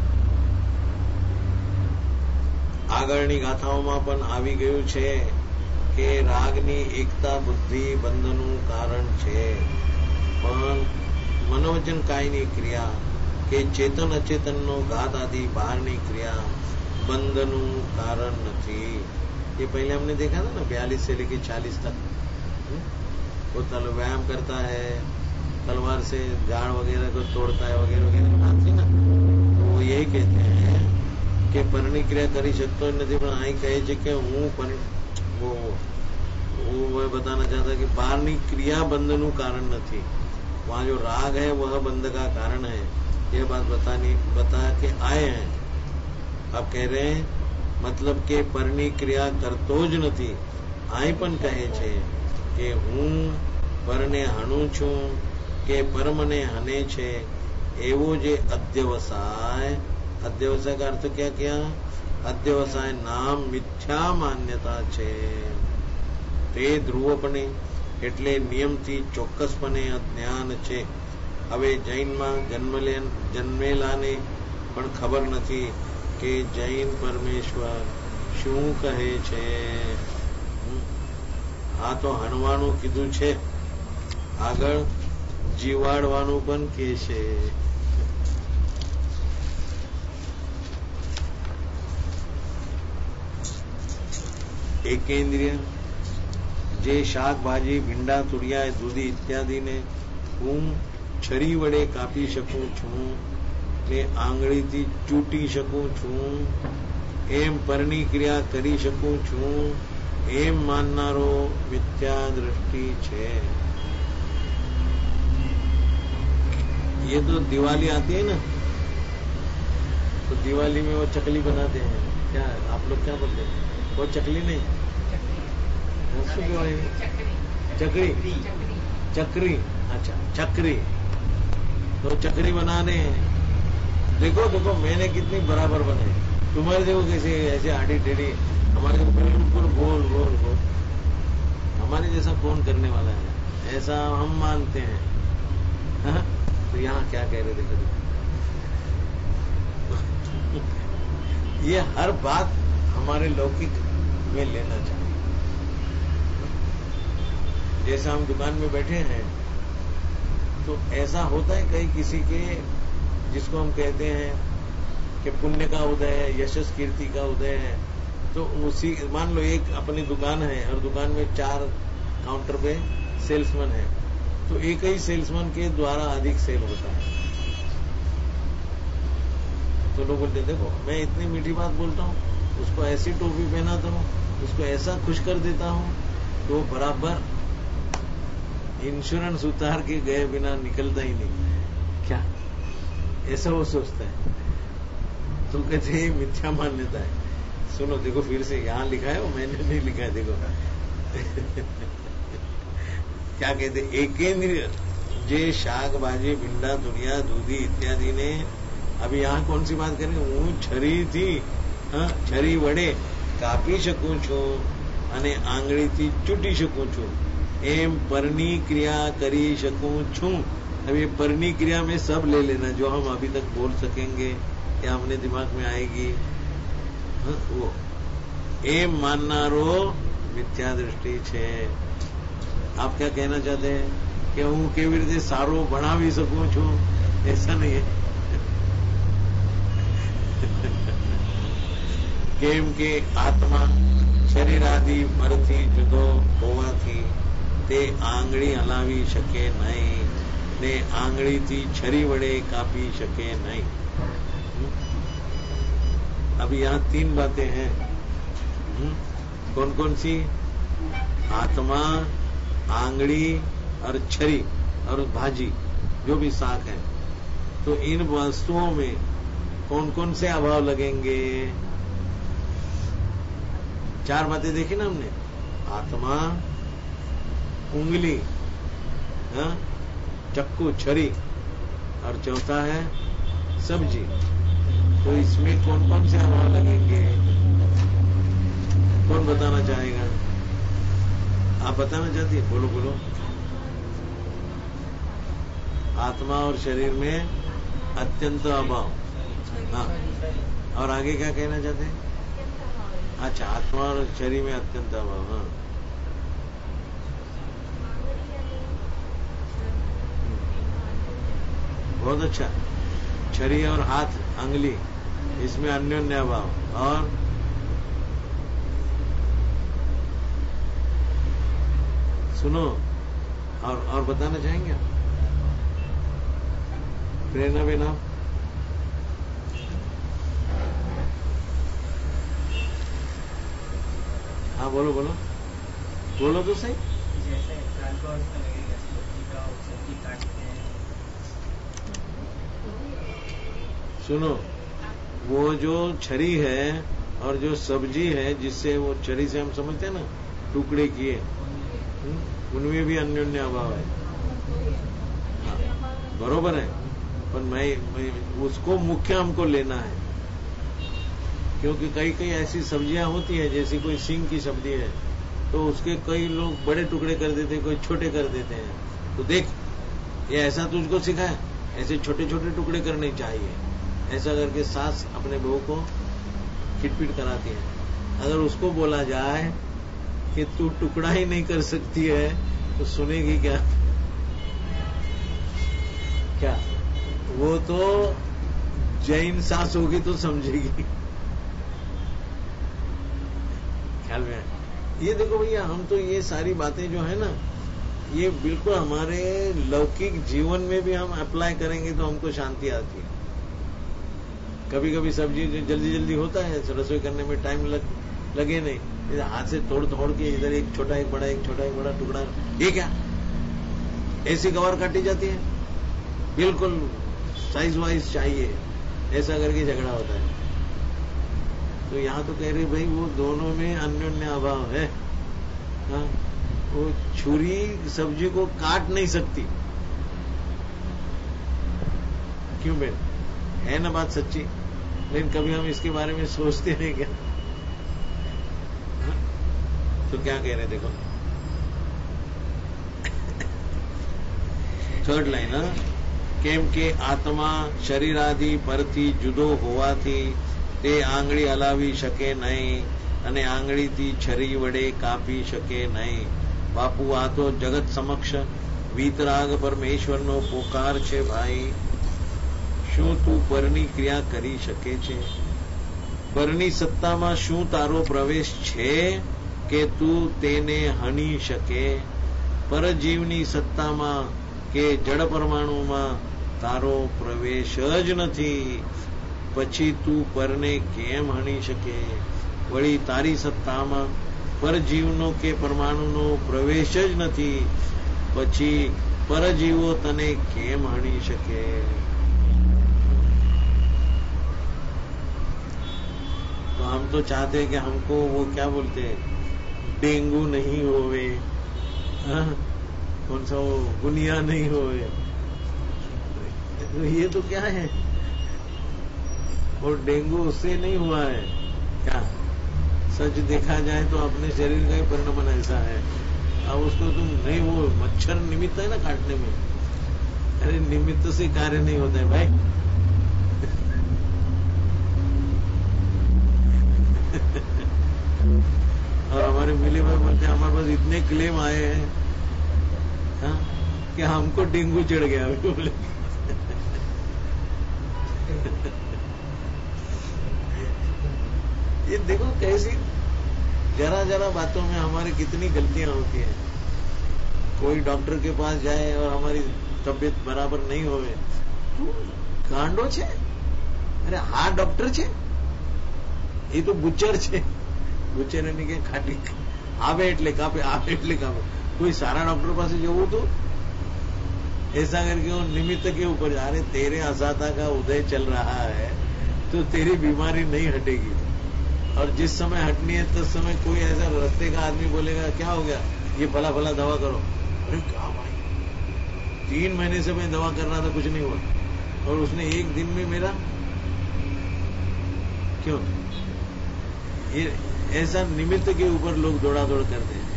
આગળની ગાથાઓમાં પણ આવી ગયું છે કે રાગની એકતા બુદ્ધિ બંધનું કારણ છે, પણ મનોવચન કાયની ક્રિયા કે ચેતન અચેતનનો ઘાત આદि બહારની ક્રિયા બંધનું કારણ નથી। ये पहले हमने देखा था ना, बयालीस से लेकर चालीस तक। वो तल व्यायाम करता है, तलवार से झाड़ वगैरह को तोड़ता है वगैरह वगैरह बात थी ना, तो वो यही कहते हैं કે પરની ક્રિયા કરી શકતો નથી, પણ અહીં કહે છે કે હું वो वो बताना चाहता कि बाहरनी क्रिया बंधનું कारण નથી, वहां जो राग है वह बंध का कारण है, यह बात बतानी बता के आए हैं। अब कह रहे हैं मतलब કે પરની ક્રિયા કરતો જ નથી, અહીં પણ કહે છે કે હું પરને હણું છું કે પર મને હને છે, એવો જે અધ્યવસાય, अध्यवसाय का अर्थ क्या किया, अध्यवसाय नाम मिथ्या मान्यता छे, ते ध्रुवपणे એટલે નિયમથી ચોક્કસપણે અજ્ઞાન છે। હવે જૈનમાં જન્મલે જન્મેલાને પણ ખબર નથી કે જૈન પરમેશ્વર શું કહે છે। આ તો હણવાનું કીધું છે, આગળ જીવાડવાનું પણ કહે છે। એકેન્દ્રિય જે શાકભાજી ભીંડા તુરિયા દૂધી ઇત્યાદિને હું છરી વડે કાપી શકું છું ને આંગળીથી ચૂંટી શકું છું, એમ પરની ક્રિયા કરી શકું છું, એમ માનનારો મિથ્યા દૃષ્ટિ છે। ये तो दिवाली आती है ना, तो दिवाली में वो चकली बनाते हैं, क्या आप लोग क्या बोलते हैं, वो चकली नहीं, चकरी चकरी अच्छा चकरी, तो चकरी बना रहे हैं। देखो देखो मैंने कितनी बराबर बनाई, तुम्हारे देखो कैसे ऐसे आड़ी टेढ़ी, हमारे देखो बिल्कुल गोल गोल गोल, हमारे जैसा कौन करने वाला है, ऐसा हम मानते हैं। हा? तो यहाँ क्या कह रहे देखो, देखो ये हर बात हमारे लौकिक में लेना चाहिए। जैसे हम दुकान में बैठे हैं तो ऐसा होता है कहीं किसी के, जिसको हम कहते हैं कि पुण्य का उदय है, यशस कीर्ति का उदय है, तो उसी मान लो एक अपनी दुकान है और दुकान में चार काउंटर पे सेल्समैन है, तो एक ही सेल्समैन के द्वारा अधिक सेल होता है। तो लोग बोलते देखो मैं इतनी मीठी बात बोलता हूँ, उसको ऐसी टोपी पहनाता हूँ, उसको ऐसा खुश कर देता हूँ, तो बराबर इंश्योरेंस उतार के गए बिना निकलता ही नहीं। क्या ऐसा वो सोचता है, तो कहते हैं मिथ्या मान्यता है। सुनो देखो फिर से यहाँ लिखा है, वो मैंने नहीं लिखा है, देखो क्या कहते, एकेंद्रिय जे शाकभाजी भींडा तुरिया दूधी इत्यादि ने, अभी यहाँ कौन सी बात करें, हूँ छरी थी हाँ छरी वडे कापी શકું છું અને આંગળીથી ચૂંટી શકું છું, एम परनी क्रिया करी શકું છું। अब ये परनी क्रिया में सब ले लेना जो हम अभी तक बोल सकेंगे या हमने दिमाग में आएगी, हाँ, वो एम माननारो मिथ्या दृष्टि छे। आप क्या कहना चाहते हैं कि हूँ केवी रीते सारो भणावी શકું છું, ऐसा नहीं है। કેમ કે આત્મા શરીરાદિ પરથી જુદો હોવાથી તે આંગળી હલાવી શકે નહીં ને આંગળીથી છરી વડે કાપી શકે નહીં। अभी यहाँ तीन बातें हैं, कौन कौन सी, आत्मा, आंगड़ी और छरी और भाजी जो भी शाक है, तो इन वस्तुओं में कौन कौन से अभाव लगेंगे? चार बातें देखी ना हमने, आत्मा, उंगली, हाँ, चक्कू, छरी, और चौथा है सब्जी। तो इसमें कौन कौन से अभाव लगेंगे? कौन बताना चाहेगा? आप बताना चाहती है? बोलो बोलो। आत्मा और शरीर में अत्यंत अभाव। हाँ, और आगे क्या कहना चाहते हैं? अच्छा, आत्मा और शरीर में अत्यंत अभाव। हाँ, बहुत अच्छा। छरी और हाथ, अंगली, इसमें अन्योन्य अभाव। और सुनो, और और बताना चाहेंगे आप? प्रेरणा बेना, हाँ बोलो बोलो बोलो तो सही। जैसे लगेगा सब्जी का, सब्जी काटते हैं। सुनो, वो जो छरी है और जो सब्जी है, जिससे वो छरी से हम समझते हैं ना टुकड़े किए, उनमें भी अन्योन्य अभाव है। हाँ, बरोबर है, पर मैं, मैं उसको मुख्य हमको लेना है, क्योंकि कई कई ऐसी सब्जियां होती है, जैसी कोई सींग की सब्जी है तो उसके कई लोग बड़े टुकड़े कर देते हैं, कोई छोटे कर देते हैं। तो देख, ये ऐसा तुझको सिखाया, ऐसे छोटे छोटे टुकड़े करने चाहिए। ऐसा करके सास अपने बहू को खिटपिट कराती है। अगर उसको बोला जाए कि तू टुकड़ा ही नहीं कर सकती है तो सुनेगी क्या? क्या वो तो जैन सास होगी तो समझेगी। ख्याल में है? ये देखो भैया, हम तो ये सारी बातें जो है ना, ये बिल्कुल हमारे लौकिक जीवन में भी हम अप्लाई करेंगे तो हमको शांति आती है। कभी कभी सब्जी जल्दी जल्दी होता है, रसोई करने में टाइम लग, लगे नहीं, हाथ से तोड़ तोड़ के इधर एक छोटा एक बड़ा, एक छोटा एक बड़ा टुकड़ा, ये क्या ऐसी कवर काटी जाती है, बिल्कुल साइज वाइज चाहिए, ऐसा करके झगड़ा होता है। तो यहां तो कह रहे भाई वो दोनों में अन्योन्य अभाव है। हाँ, वो छुरी सब्जी को काट नहीं सकती। क्यों बेन? है ना बात सच्ची? लेकिन कभी हम इसके बारे में सोचते नहीं क्या? हाँ? तो क्या कह रहे देखो, थर्ड लाइन, हाँ, केम के आत्मा शरीर आदि परથી જુદો હોવાથી તે આંગળી હલાવી શકે નહીં અને આંગળીથી છરી વડે કાપી શકે નહીં. બાપુ, આ તો જગત સમક્ષ વીતરાગ પરમેશ્વરનો પોકાર છે ભાઈ. શું તું પરની ક્રિયા કરી શકે છે? પરની સત્તામાં શું તારો પ્રવેશ છે કે તું તેને હણી શકે? પરજીવની સત્તામાં કે જળ પરમાણુમાં તારો પ્રવેશ જ નથી, પછી તું પરને કેમ હણી શકે? વળી તારી સત્તામાં પરજીવનો કે પરમાણુનો પ્રવેશ જ નથી, પછી પરજીવો તને કેમ હણી શકે? तो हम तो चाहते हैं कि हमको वो क्या बोलते हैं, डेंगू नहीं होवे, कौन सा वो गुनिया नहीं होवे। तो ये तो क्या है, और डेंगू उससे नहीं हुआ है क्या? सच देखा जाए तो अपने शरीर का ही परिणाम ऐसा है। अब उसको तुम नहीं, वो मच्छर निमित्त है ना काटने में, अरे निमित्त से कार्य नहीं होता है भाई। और हमारे मिले भाई बोलते हैं हमारे पास इतने क्लेम आए हैं, हाँ, कि हमको डेंगू चढ़ गया। बोले ये देखो कैसी जरा जरा बातों में हमारी कितनी गलतियां होती हैं। कोई डॉक्टर के पास जाए और हमारी तबीयत बराबर नहीं होवे, गांडो छे, अरे हाँ डॉक्टर छे, ये तो बुचर छे, बुचर के खाटी આવે એટલે કાપે, આવે એટલે કાપે. કોઈ સારા ડોક્ટર પાસે જવું તો ऐसा करके वो निमित्त के ऊपर, अरे तेरे असाता का उदय चल रहा है तो तेरी बीमारी नहीं हटेगी, और जिस समय हटनी है तब समय कोई ऐसा रास्ते का आदमी बोलेगा क्या हो गया, ये फला फला दवा करो, अरे क्या भाई तीन महीने से मैं दवा कर रहा था कुछ नहीं हुआ, और उसने एक दिन में मेरा क्यों, ये ऐसा निमित्त के ऊपर लोग दौड़ा दौड़ करते हैं।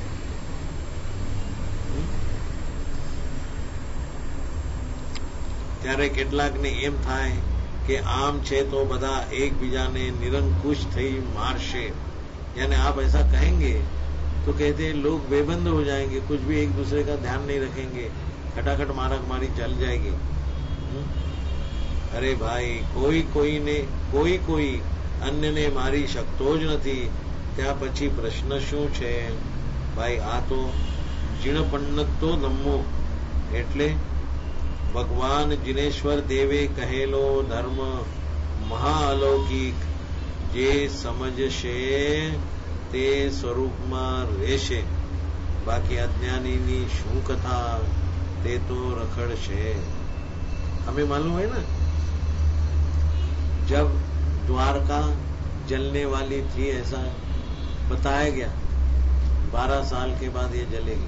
ત્યારે કેટલાકને એમ થાય કે આમ છે તો બધા એકબીજાને નિરંकुश થઈ મારશે, यानी आप ऐसा कहेंगे तो कहते हैं लोग बेबंद हो जाएंगे, कुछ भी एक दूसरे का ध्यान नहीं रखेंगे, खटाखट मारक मारी चल जाएगी। अरे भाई कोई कोई ने कोई कोई अन्यने મારી શકતો જ નથી, ત્યાં પછી પ્રશ્ન શું છે ભાઈ, આ તો જીણપણતો ધમ્મો, એટલે ભગવાન जिनेश्वर देवे कहेलो धर्म महाअलौकिक, जे समझशे ते स्वरूपમાં રહેશે, बाकी अज्ञानीनी શું कथा ते तो रखड़शे। हमें मालूम है ना, जब द्वारका जलने वाली थी ऐसा बताया गया, बारह साल के बाद ये जलेगी।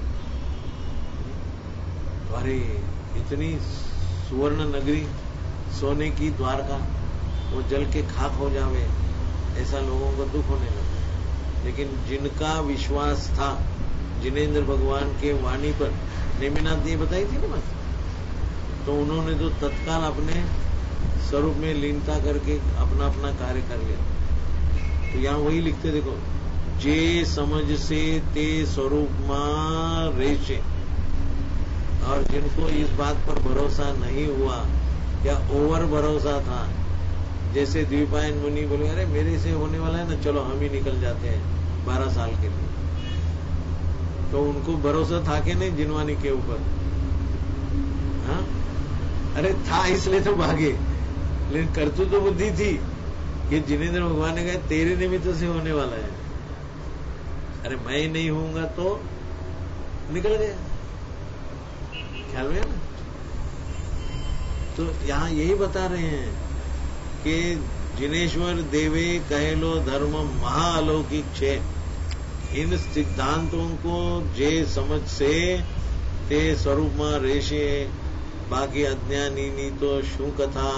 अरे इतनी सुवर्ण नगरी, सोने की द्वारका, वो जल के खाक हो जावे, ऐसा लोगों को दुख होने लगा। लेकिन जिनका विश्वास था जिनेंद्र भगवान के वाणी पर, नेमिनाथ ने बताई थी ना बात, तो उन्होंने तो तत्काल अपने स्वरूप में लीनता करके अपना अपना कार्य कर लिया। तो यहां वही लिखते देखो, जे समझ से ते स्वरूप मां रेचे, और जिनको इस बात पर भरोसा नहीं हुआ या ओवर भरोसा था, जैसे द्वीपायन मुनि बोले अरे मेरे से होने वाला है ना, चलो हम ही निकल जाते हैं बारह साल के लिए, तो उनको भरोसा था कि नहीं जिनवानी के ऊपर, हाँ अरे था इसलिए तो भागे, लेकिन करतु तो बुद्धि थी कि जिनेंद्र भगवान ने कहा तेरे निमित्त से होने वाला है, अरे मैं नहीं होऊंगा तो निकल गया, ख्याल में ना। तो यहां यही बता रहे हैं कि जिनेश्वर देवे कहेलो धर्म महाअलौकिक छे, इन सिद्धांतों को जे समझ से ते स्वरूप में રહેશે, बाकी अज्ञानी तो शू कथा,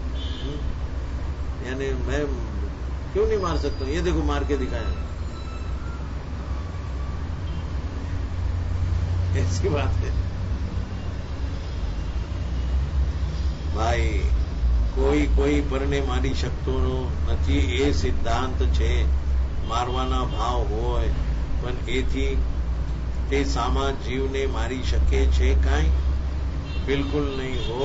यानी मैं क्यों नहीं मार सकता, ये देखो मार के दिखाया, ऐसी बात है भाई। કોઈ કોઈ પરને મારી શકતો નથી એ સિદ્ધાંત છે, મારવાના ભાવ હોય પણ એથી તે સામા જીવને મારી શકે છે કાંઈ? બિલકુલ નહીં હો।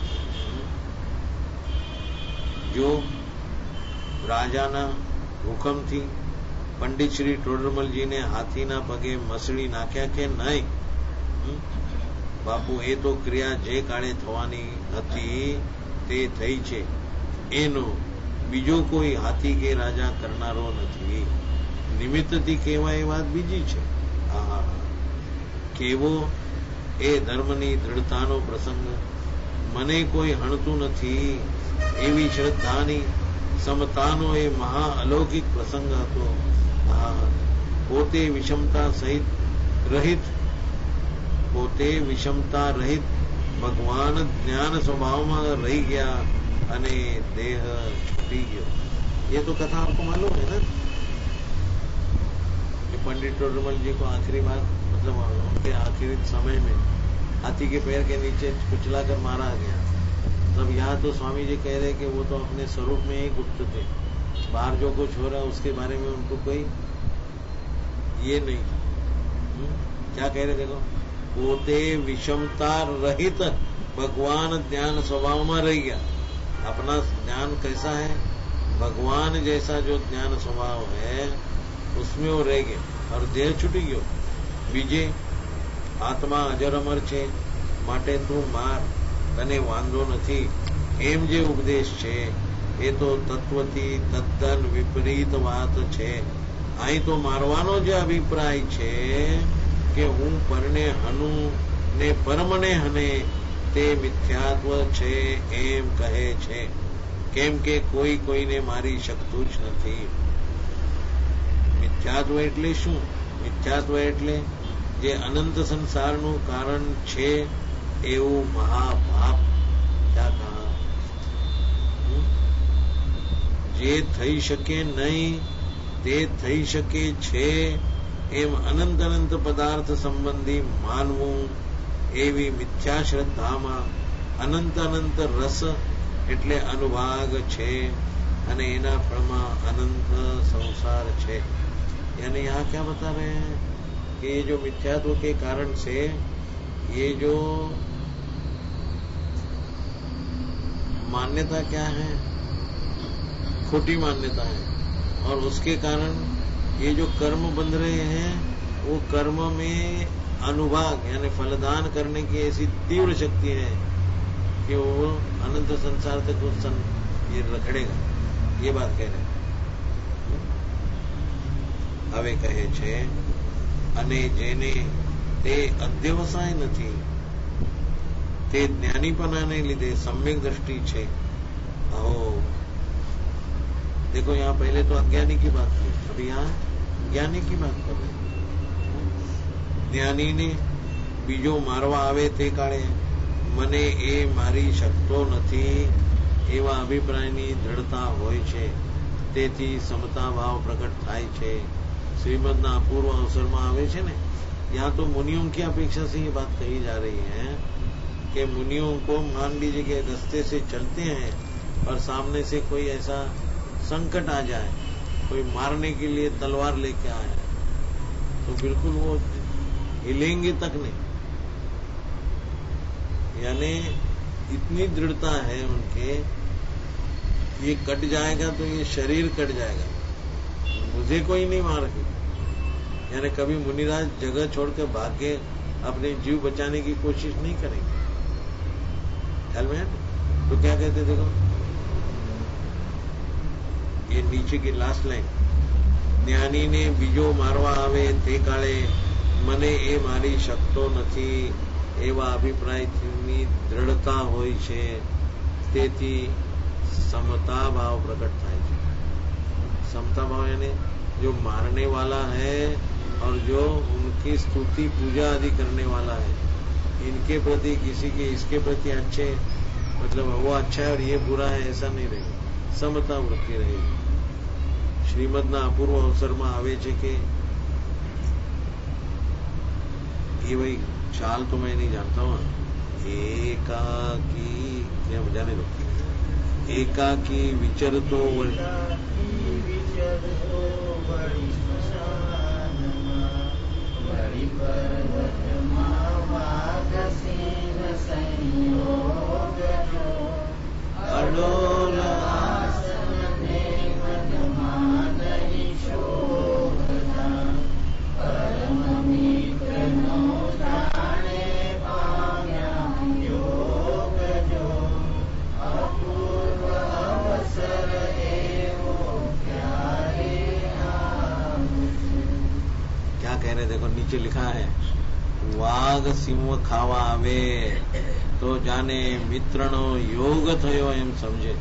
જો રાજાના હુકમથી પંડિત શ્રી ટોડરમલજીને હાથીના પગે મસળી નાખ્યા કે નહીં? બાપુ એ તો ક્રિયા જે કાળે થવાની હતી તે થઈ છે, એનો બીજો કોઈ હાથી કે રાજા કરનારો નથી, નિમિત્તથી કહેવાય એ વાત બીજી છે। આહા કેવો એ ધર્મની દૃઢતાનો પ્રસંગ, મને કોઈ હણતું નથી એવી શ્રદ્ધાની સમતાનો એ મહા અલૌકિક પ્રસંગ હતો। આહા પોતે વિષમતા સહિત રહિત પોતે વિષમતા રહિત ભગવાન જ્ઞાન સ્વભાવમાં રહી गया અને દેહ છૂટી ગયો। ये तो कथा आपको मालूम है ना, कि पंडित टोडरमल जी को आखिरी बार मतलब उनके आखिरी समय में हाथी के पैर के नीचे कुचला कर मारा गया। तब यहाँ तो स्वामी जी कह रहे कि वो तो अपने स्वरूप में ही गुप्त थे, बाहर जो कुछ हो रहा है उसके बारे में उनको कोई ये नहीं था। क्या कह रहे देखो, पोते विषमता रहित भगवान ज्ञान स्वभाव में रह गया। अपना ज्ञान कैसा है, भगवान जैसा जो ज्ञान स्वभाव है उसमें वो रह गए और देह छूटी गयो। बीजे आत्मा अजर अमर छे माटे तू मार, तने वांधो नथी, एम जे उपदेश छे ए तो तत्वथी तद्दन विपरीत बात छे। आई तो मारवानो जे अभिप्राय छे કે હું પરને હનું ને પરમને હને તે મિથ્યાત્વ છે એમ કહે છે, કેમ કે કોઈ કોઈને મારી શકતું જ નથી. મિથ્યાત્વ એટલે શું? મિથ્યાત્વ એટલે જે અનંત સંસારનું કારણ છે એવું મહાપાપ. ક્યાં કહા? જે થઈ શકે નહીં તે થઈ શકે છે એમ અનંત અનંત પદાર્થ સંબંધી માનવું, એવી મિથ્યા શ્રદ્ધામાં અનંત અનંત રસ એટલે અનુભાગ છે અને એના ફળમાં અનંત સંસાર છે. यानी यहाँ क्या बता रहे हैं कि ये जो मिथ्यात्व के कारण से ये जो मान्यता क्या है, खोटी मान्यता है, और उसके कारण ये जो कर्म बंध रहे हैं वो कर्म में अनुभाग यानी फलदान करने की ऐसी तीव्र शक्ति है कि वो अनंत संसार तक उस सन ये रखड़ेगा. ये बात कह रहे हैं. હવે કહે છે અને જેને તે અધ્યવસાય નથી તે જ્ઞાનીપનાને લીધે सम्यक दृष्टि છે. अहो देखो यहाँ पहले तो अज्ञानी की बात की, अभी यहाँ ज्ञानी की बात कर रहे हैं. જ્ઞાનીને બીજો મારવા આવે તે કાળે મને એ મારી શકતો નથી એવા અભિપ્રાયની દ્રઢતા હોય છે. તેથી સમતા ભાવ પ્રકટ થાય છે. श्रीमदना अपूर्व अवसर में आवे छे ने, यहाँ तो मुनियों की अपेक्षा से ये बात कही जा रही है कि मुनियों को मान लीजिए कि रास्ते से चलते हैं और सामने से कोई ऐसा संकट आ जाए, कोई मारने के लिए तलवार लेके आए, तो बिल्कुल वो हिलेंगे तक नहीं. यानी इतनी दृढ़ता है उनके, ये कट जाएगा तो ये शरीर कट जाएगा, मुझे कोई नहीं मारेगा. यानी कभी मुनिराज जगह छोड़कर भाग के अपने जीव बचाने की कोशिश नहीं करेंगे. ख्याल में है? तो क्या कहते देखो, ये नीचे की लास्ट लाइन, ज्ञानी ने बीजो मारवा आवे ते काळे મને એ મારી શકતો નથી એવા અભિપ્રાયની દ્રઢતા હોય છે. તેથી समता भाव प्रकट થાય છે. समता भाव यानी जो मारने वाला है और जो उनकी स्तुति पूजा आदि करने वाला है, इनके प्रति किसी के इसके प्रति अच्छे, मतलब वो अच्छा है और ये बुरा है ऐसा नहीं रहेगा. समता वृत्ति रहेगी. श्रीमदना अपूर्व अवसर में आवे છે કે ये भाई चाल तो मैं नहीं जानता हूँ. एकाकी क्या जाने दो. एकाकी विचरतो देखो नीचे लिखा है, वाघ सिंह खावा आवे तो जाने मित्रनो योग थयो एम समझे.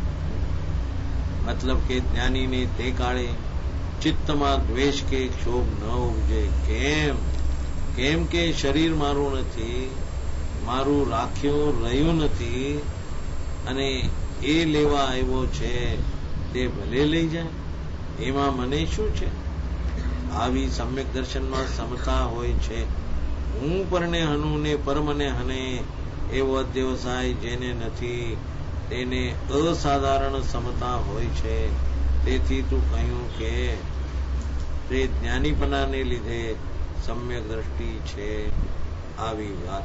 मतलब के ज्ञानी ने ते काळे चित्तमा द्वेष के क्षोभ न उपजे. केम केम के शरीर मारू નથી, મારું રાખ્યું રહ્યું નથી અને એ લેવા આવ્યો છે તે ભલે લઈ જાય, એમાં મને શું છે. આવી સમ્યક દર્શનમાં સમતા હોય છે. હું પરને હનું ને પરમને હને એવો અધ્યવસાય જેને નથી તેને અસાધારણ સમતા હોય છે. તેથી તું કહ્યું કે તે જ્ઞાનીપનાને લીધે સમ્યક દ્રષ્ટિ છે. આવી વાત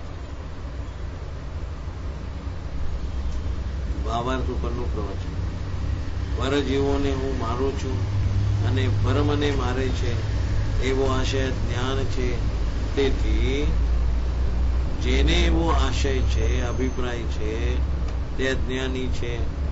ભાવાર્થ ઉપરનું પ્રવચન. પરજીવોને હું મારું છું અને પર મને મારે છે એવો આશય જ્ઞાન છે. તેથી જેને એવો આશય છે, અભિપ્રાય છે, તે અજ્ઞાની છે,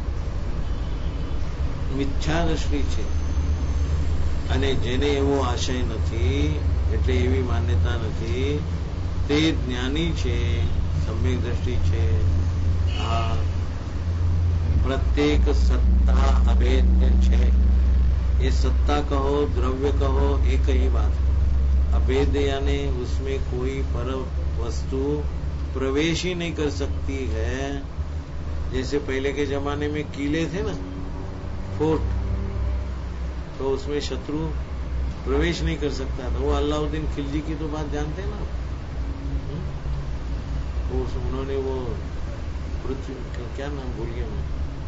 મિથ્યા દ્રષ્ટિ છે. અને જેને એવો આશય નથી, એટલે એવી માન્યતા નથી, તે જ્ઞાની છે, સમ્યક દ્રષ્ટિ છે. આ प्रत्येक सत्ता अभेद्य है. ये सत्ता कहो, द्रव्य कहो, एक ही बात है. अभेद्य यानी उसमें कोई पर वस्तु प्रवेश ही नहीं कर सकती है. जैसे पहले के जमाने में किले थे ना, फोर्ट, तो उसमें शत्रु प्रवेश नहीं कर सकता था. वो अलाउद्दीन खिलजी की तो बात जानते हैं ना. वो उन्होंने वो पृथ्वी, क्या नाम भूल गया मैं,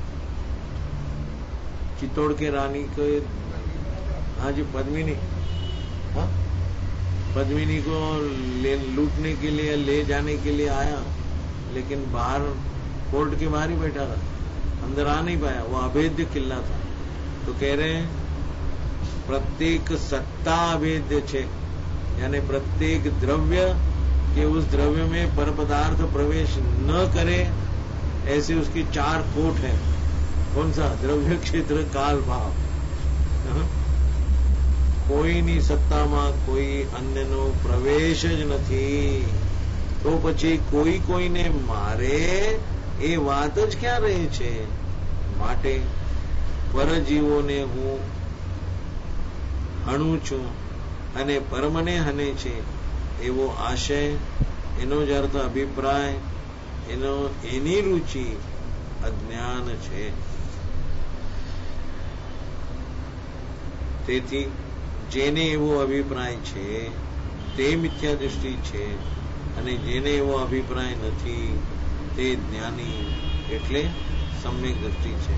चित्तौड़ के रानी को, हाँ जी, पद्मिनी, हाँ, पद्मिनी को ले लूटने के लिए, ले जाने के लिए आया, लेकिन बाहर कोर्ट के बाहर ही बैठा था, अंदर आ नहीं पाया. वो अभेद्य किला था. तो कह रहे हैं प्रत्येक सत्ता अभेद्य छे, यानी प्रत्येक द्रव्य के उस द्रव्य में पर पदार्थ प्रवेश न करे, ऐसे उसकी चार कोट है. कौन सा? द्रव्य, क्षेत्र, काल, भाव. કોઈની સત્તામાં કોઈ અન્યનો પ્રવેશ જ નથી. તો પછી કોઈ કોઈને મારે એ વાત જ ક્યાં રહે છે? માટે પરજીવોને હું હણું છું અને પરમને હને છે એવો આશય, એનો જ અર્થ અભિપ્રાય, એનો એની રુચિ અજ્ઞાન છે. તેથી જેને એવો અભિપ્રાય છે તે મિથ્યા દૃષ્ટિ છે, અને જેને એવો અભિપ્રાય નથી તે જ્ઞાની એટલે સમ્યક દૃષ્ટિ છે.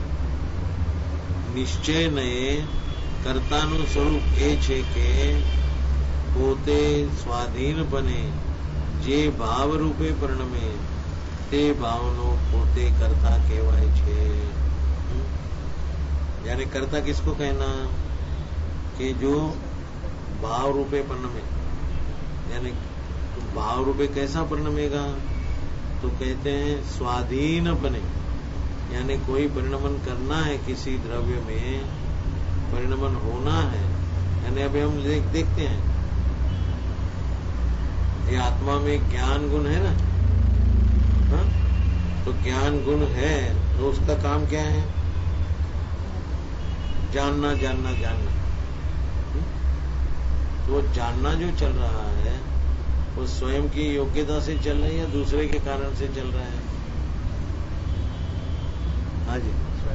નિશ્ચયને કર્તાનું સ્વરૂપ એ છે કે પોતે સ્વાધીનપણે જે ભાવરૂપે પરિણમે તે ભાવનો પોતે કર્તા કહેવાય છે. यानी कर्ता किसको कहना? कि जो भाव रूपे परिणमे. यानी तो भाव रूपे कैसा परिणमेगा? तो कहते हैं स्वाधीन बने. यानी कोई परिणमन करना है किसी द्रव्य में, परिणमन होना है. यानी अभी हम देख, देखते हैं ये आत्मा में ज्ञान गुण है ना, हा? तो ज्ञान गुण है तो उसका काम क्या है? जानना जानना जानना. तो वो जानना जो चल रहा है वो स्वयं की योग्यता से चल रहा है या दूसरे के कारण से चल रहा है? हाँ जी,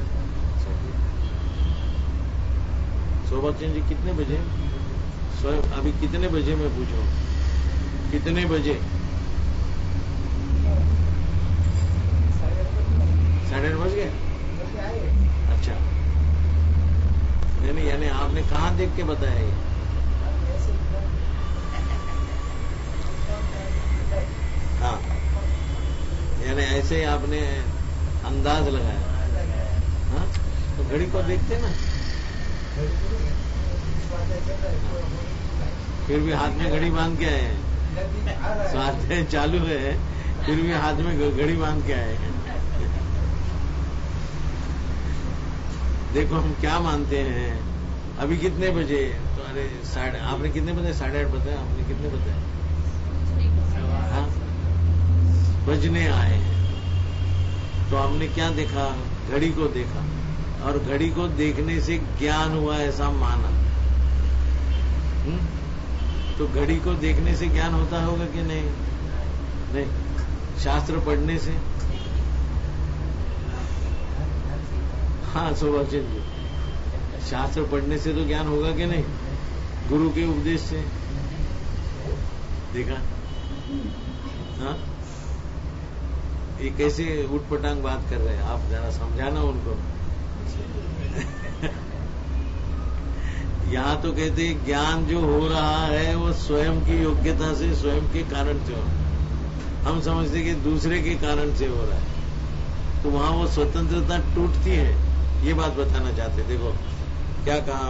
सौभाग्य जी कितने बजे? स्वयं अभी कितने बजे मैं पूछ रहा हूँ? कितने बजे? साढ़े आठ बज गए. अच्छा, नहीं, यानी आपने कहाँ देख के बताया ये? हाँ, यानी ऐसे ही आपने अंदाज लगाया. हाँ, तो घड़ी को देखते ना, फिर भी हाथ में घड़ी बांध के आए हैं. स्वाध्याय चालू है फिर भी हाथ में घड़ी बांध के आए हैं. देखो हम क्या मानते हैं. अभी कितने बजे? तो अरे साढ़े, आपने कितने बताया? साढ़े आठ बताया. आपने कितने बताया? हाँ, बजने आए हैं. तो हमने क्या देखा? घड़ी को देखा, और घड़ी को देखने से ज्ञान हुआ ऐसा माना. हुँ? तो घड़ी को देखने से ज्ञान होता होगा कि नहीं? नहीं. शास्त्र पढ़ने से? हाँ सौभाग्य जी, शास्त्र पढ़ने से तो ज्ञान होगा कि नहीं? गुरु के उपदेश से. देखा? हाँ, ये कैसे उठपटांग बात कर रहे हैं आप, जरा समझाना उनको. यहाँ तो कहते हैं ज्ञान जो हो रहा है वो स्वयं की योग्यता से, स्वयं के कारण से हो. हम समझते कि दूसरे के कारण से हो रहा है, तो वहां वो स्वतंत्रता टूटती है. ये बात बताना चाहते. देखो क्या कहा?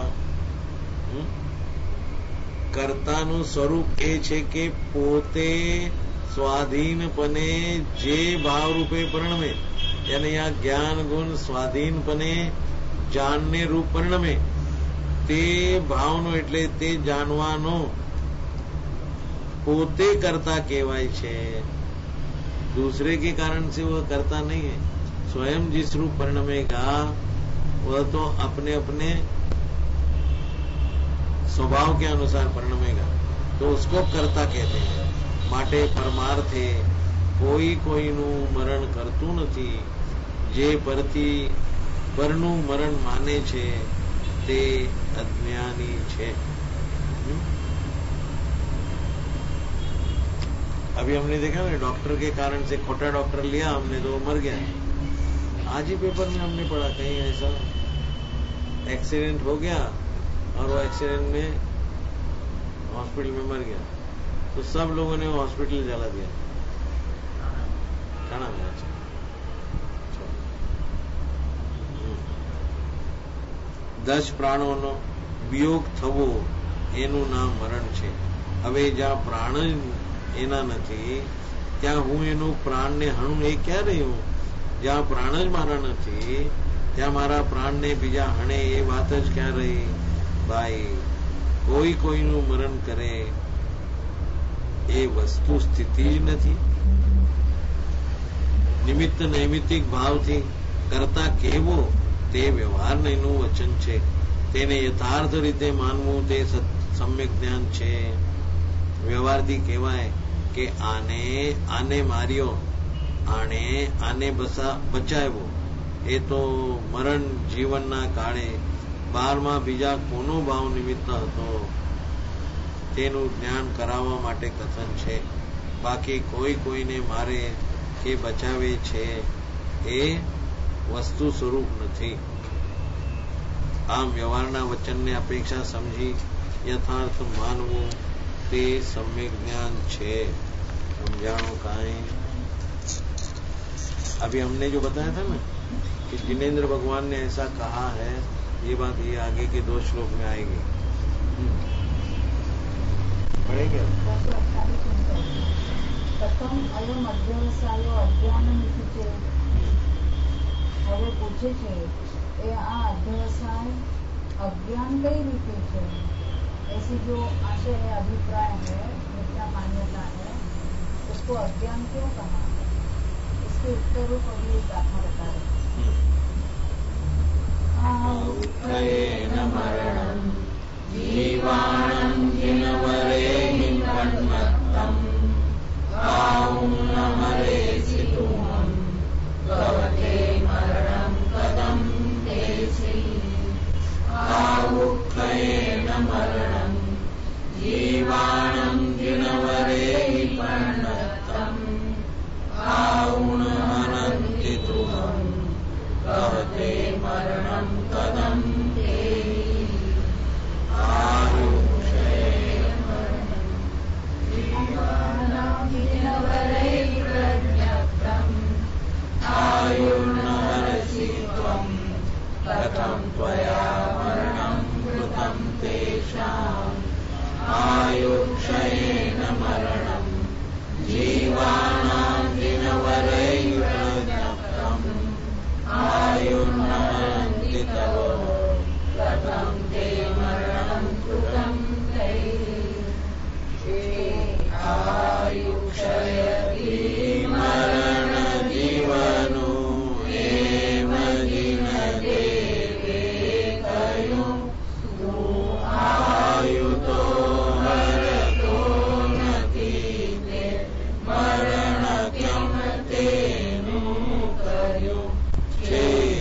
કર્તાનું સ્વરૂપ એ છે કે પોતે સ્વાધીનપણે જે ભાવરૂપે પરિણમે, यानी यहाँ ज्ञान गुण स्वाधीनपणे जानने रूप परिणमे, તે ભાવનો એટલે તે જાણવાનો પોતે કરતા કહેવાય છે, दूसरे के कारण से वह करता नहीं है। स्वयं जिस रूप परिणमेगा वह तो अपने अपने स्वभाव के अनुसार परिणमेगा, तो उसको कर्ता कहते हैं। માટે પરમાર્થે કોઈ કોઈનું મરણ કરતું નથી, જે પરથી પરનું મરણ માને છે તે અજ્ઞાની છે। अभी हमने देखा ना, डॉक्टर के कारण से खोटा डॉक्टर लिया हमने तो मर गया। आज ही पेपर में हमने पढ़ा कहीं ऐसा एक्सीडेंट हो गया और वो एक्सीडेंट में हॉस्पिटल में मर गया, तो सब लोगों ने हॉस्पिटल जला दिया। ठाणा में। अच्छा, दस प्राणोનો વિયોગ થવો એનું નામ મરણ છે। હવે જ્યાં પ્રાણ એના નથી ત્યાં હું એનું પ્રાણને હણું એ ક્યાં રહ્યું? જ્યાં પ્રાણ જ મારા નથી ત્યાં મારા પ્રાણને બીજા હણે એ વાત જ ક્યાં રહી? ભાઈ, કોઈ કોઈનું મરણ કરે એ વસ્તુ સ્થિતિ જ નથી। નિમિત્ત નૈમિત્તિક ભાવથી કરતા કહેવો તે વ્યવહારનું વચન છે, તેને યથાર્થ રીતે માનવું તે સમ્યક જ્ઞાન છે। વ્યવહારથી કહેવાય કે આને આને માર્યો, આણે આને બચાવ્યો, એ તો મરણ જીવનના કાળે બારમાં બીજા કોનો ભાવ નિમિત્ત હતો તેનું જ્ઞાન કરાવવા માટે કથન છે। બાકી કોઈ કોઈને મારે કે બચાવે છે એ વસ્તુ સ્વરૂપ નથી। આમ વ્યવહારના વચનને અપેક્ષા સમજી યથાર્થ માનવું તે सम्यक ज्ञान छे। समझाणो काई? अभी हमने जो बताया था ना कि जिनेन्द्र भगवान ने ऐसा कहा है, ये बात ये आगे के दो श्लोक में आएगी। पढ़ेंगे कथम अयम अध्यवसायो अज्ञानमिति चेत्, હવે પૂછે છે એ આ અધ્યવસાય અજ્ઞાન કઈ રીતે છે? ऐसी जो आशय है, अभिप्राय है, मिथ्या मान्यता है, उसको अज्ञान क्यों कहा? इसके उत्तर रूप अभी एक गाथा बता रहे। जीवाणं जिनवरेहि कण्मत्तम् आहुं न मरेसि तुमं भवते मरणं कदं तेसि आहुक्खेन मरणं जीवाणं जिनवरेहि कण्मत्तम् आहुं न मरन्ति तुमं भवते मरणं कदं तेहि आयुर्नहरसि त्वं कथं त्वया मरणं कृतं तेषाम् आयुक्षयेन मरणं जीवानां दिनवरैर्व्यक्तम् आयुर्नहरन्ति तव कथं ते मरणं कृतं तैः आयुक्षयति मरण जीवनो एव जिन देवे कयो आयुतो हरतो नतीते मरण क्यम तेनु कयो छे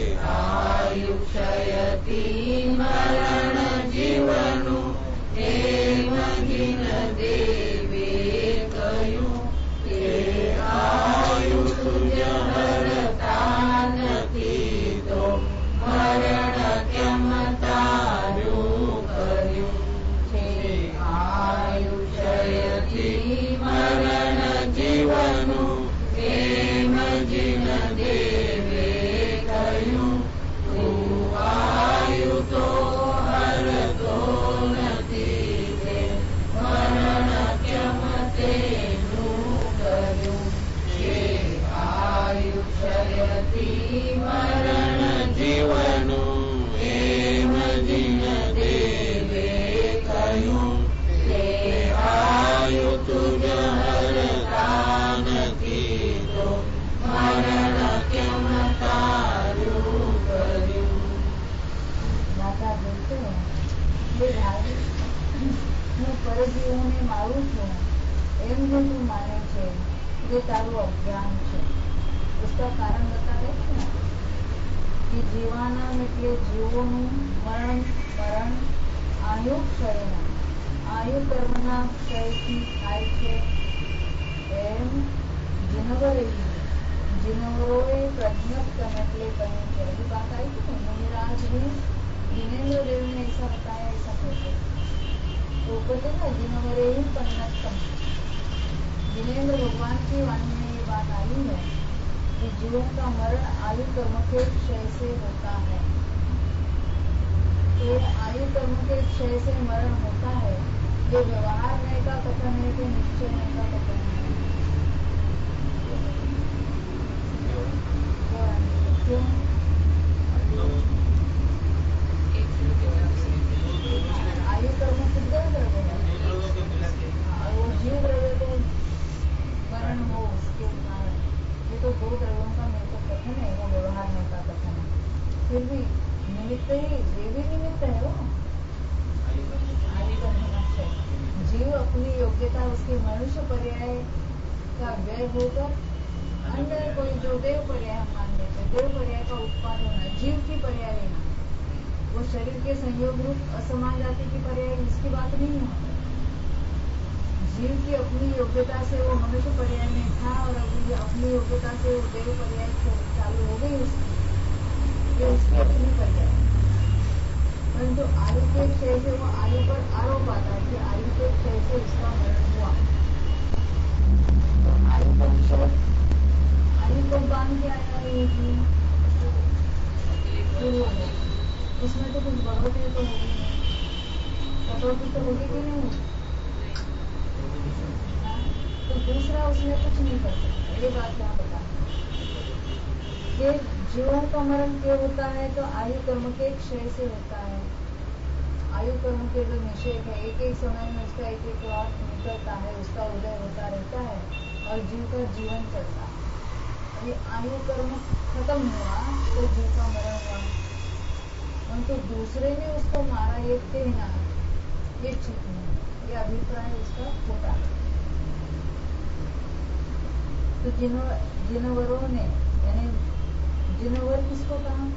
आयुक्षयति मरण जीवनो एव जिन देवे कयो आयु तुझ हरता નથી તો મરણ કેમ તારું કર્યું છે આયુષ્યથી મરણ જીવનું એમ જીન દેવે કહ્યું તું આયુ તો હરતો નથી તે મરણ કેમ તેનું કર્યું છે આયુ બધા જોશે એ ભાઈ હું પરજીવોને મારું છું એમ જો તું માને છે જે તારું અજ્ઞાન છે उसका कारण बता रहे थे ना कि जीवानाम એટલે જીવોનું મરણ મરણ આયુ ક્ષયના આયુ કર્મના ક્ષયથી થાય છે એમ જીનવરે જીનવરોએ प्रज्ञप्तम એટલે કહ્યું છે अभी बात आई थी ना मुनिराज ने जिनेन्द्र देव ने ऐसा बताया ऐसा कहते तो कहते ना जिनवरे ही प्रज्ञप्तम जिनेन्द्र भगवान की वाणी में ये बात आई है कि जीवों का मरण आयु कर्म के क्षय से होता है। तो आयु कर्म के क्षय से मरण होता है, ये व्यवहार में का कथन है कि निश्चय में का कथन है? क्यों? आयु कर्म सिद्ध द्रव्य है और वो जीव द्रव्य को मरण हो उसके कारण ये तो दो द्रव्यों का मेरे को कथन है, वो व्यवहार में का कथन है। फिर भी निमित्त ही ये भी निमित्त है वो आयु कर्म से जीव अपनी योग्यता उसके मनुष्य पर्याय का व्यय होकर अन्य कोई जो देव पर्याय हम मान लेते देव पर्याय का उत्पादन होना जीव की पर्याय लेना वो शरीर के संयोग रूप असमान जाति की पर्याय इसकी बात नहीं है। जीव की अपनी योग्यता से वो मनुष्य पर्याय में था और अभी अपनी योग्यता से वो देव पर्याय चालू हो गई उसकी ये उसकी अपनी पर्याय। परंतु आयु के क्षय से वो आयु पर आरोप आता है कि आयु के क्षय से उसका मरण हुआ। तो आयु का आयु को बांध के आया है उसमें तो कुछ बढ़ोतरी तो होगी नहीं, कटौती तो होगी कि नहीं होगी। तो दूसरा उसमें कुछ नहीं कर सकता, ये बात यहाँ बता कि जीवों का मरण क्यों होता है तो आयु कर्म के क्षय से होता है। आयु कर्म के जो निषेध है एक एक समय में उसका एक एक वार निकलता है, उसका उदय होता रहता है और जीव का जीवन चलता है। ये आयु कर्म खत्म हुआ तो जीव का मरण हुआ, परंतु तो दूसरे ने उसको मारा ये कहना ये ठीक नहीं, ये अभिप्राय उसका खोटा है। तो जिनो जिनवरों ने यानी जिनवर किसको कहा?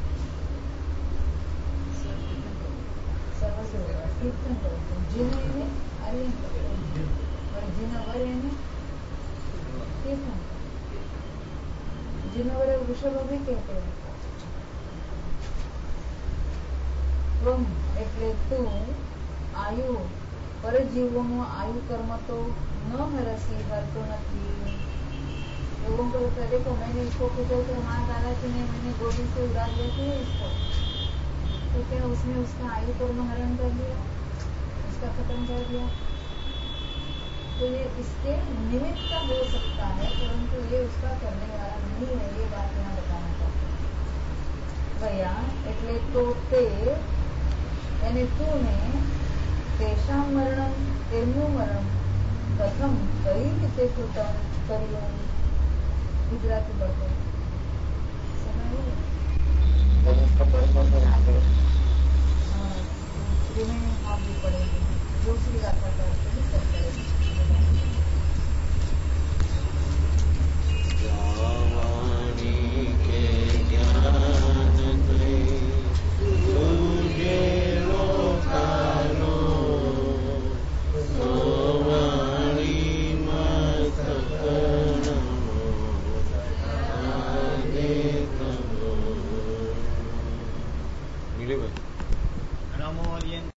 कीर्तन करते जिन यानी आर्यन और जिनवर यानी कीर्तन। जिनवर वृषभ भी कहते हैं त्वम એટલે તું આયુ પરજીવોનું આયુ કર્મ તો ન હરસી હરતો નથી। लोगों को कहते देखो मैंने इसको पूछा तो हमारे दादाजी ने मैंने गोली से उड़ा दिया क्यों इसको, तो क्या उसने उसका आयु कर्म हरण कर दिया, उसका खत्म कर दिया। तो ये इसके निमित्त का हो सकता है परंतु ये उसका करने वाला नहीं है, ये बात यहाँ बताना चाहते हैं। भैया એટલે તો તે यानी तूने तेषां मरणं તેમનું મરણ કથમ કઈ રીતે કૃતમ કર્યું। गुजराती पढ़ते समय रिमेनिंग आप भी पढ़ेंगे दूसरी गाथा करते भी सब मिले भाई।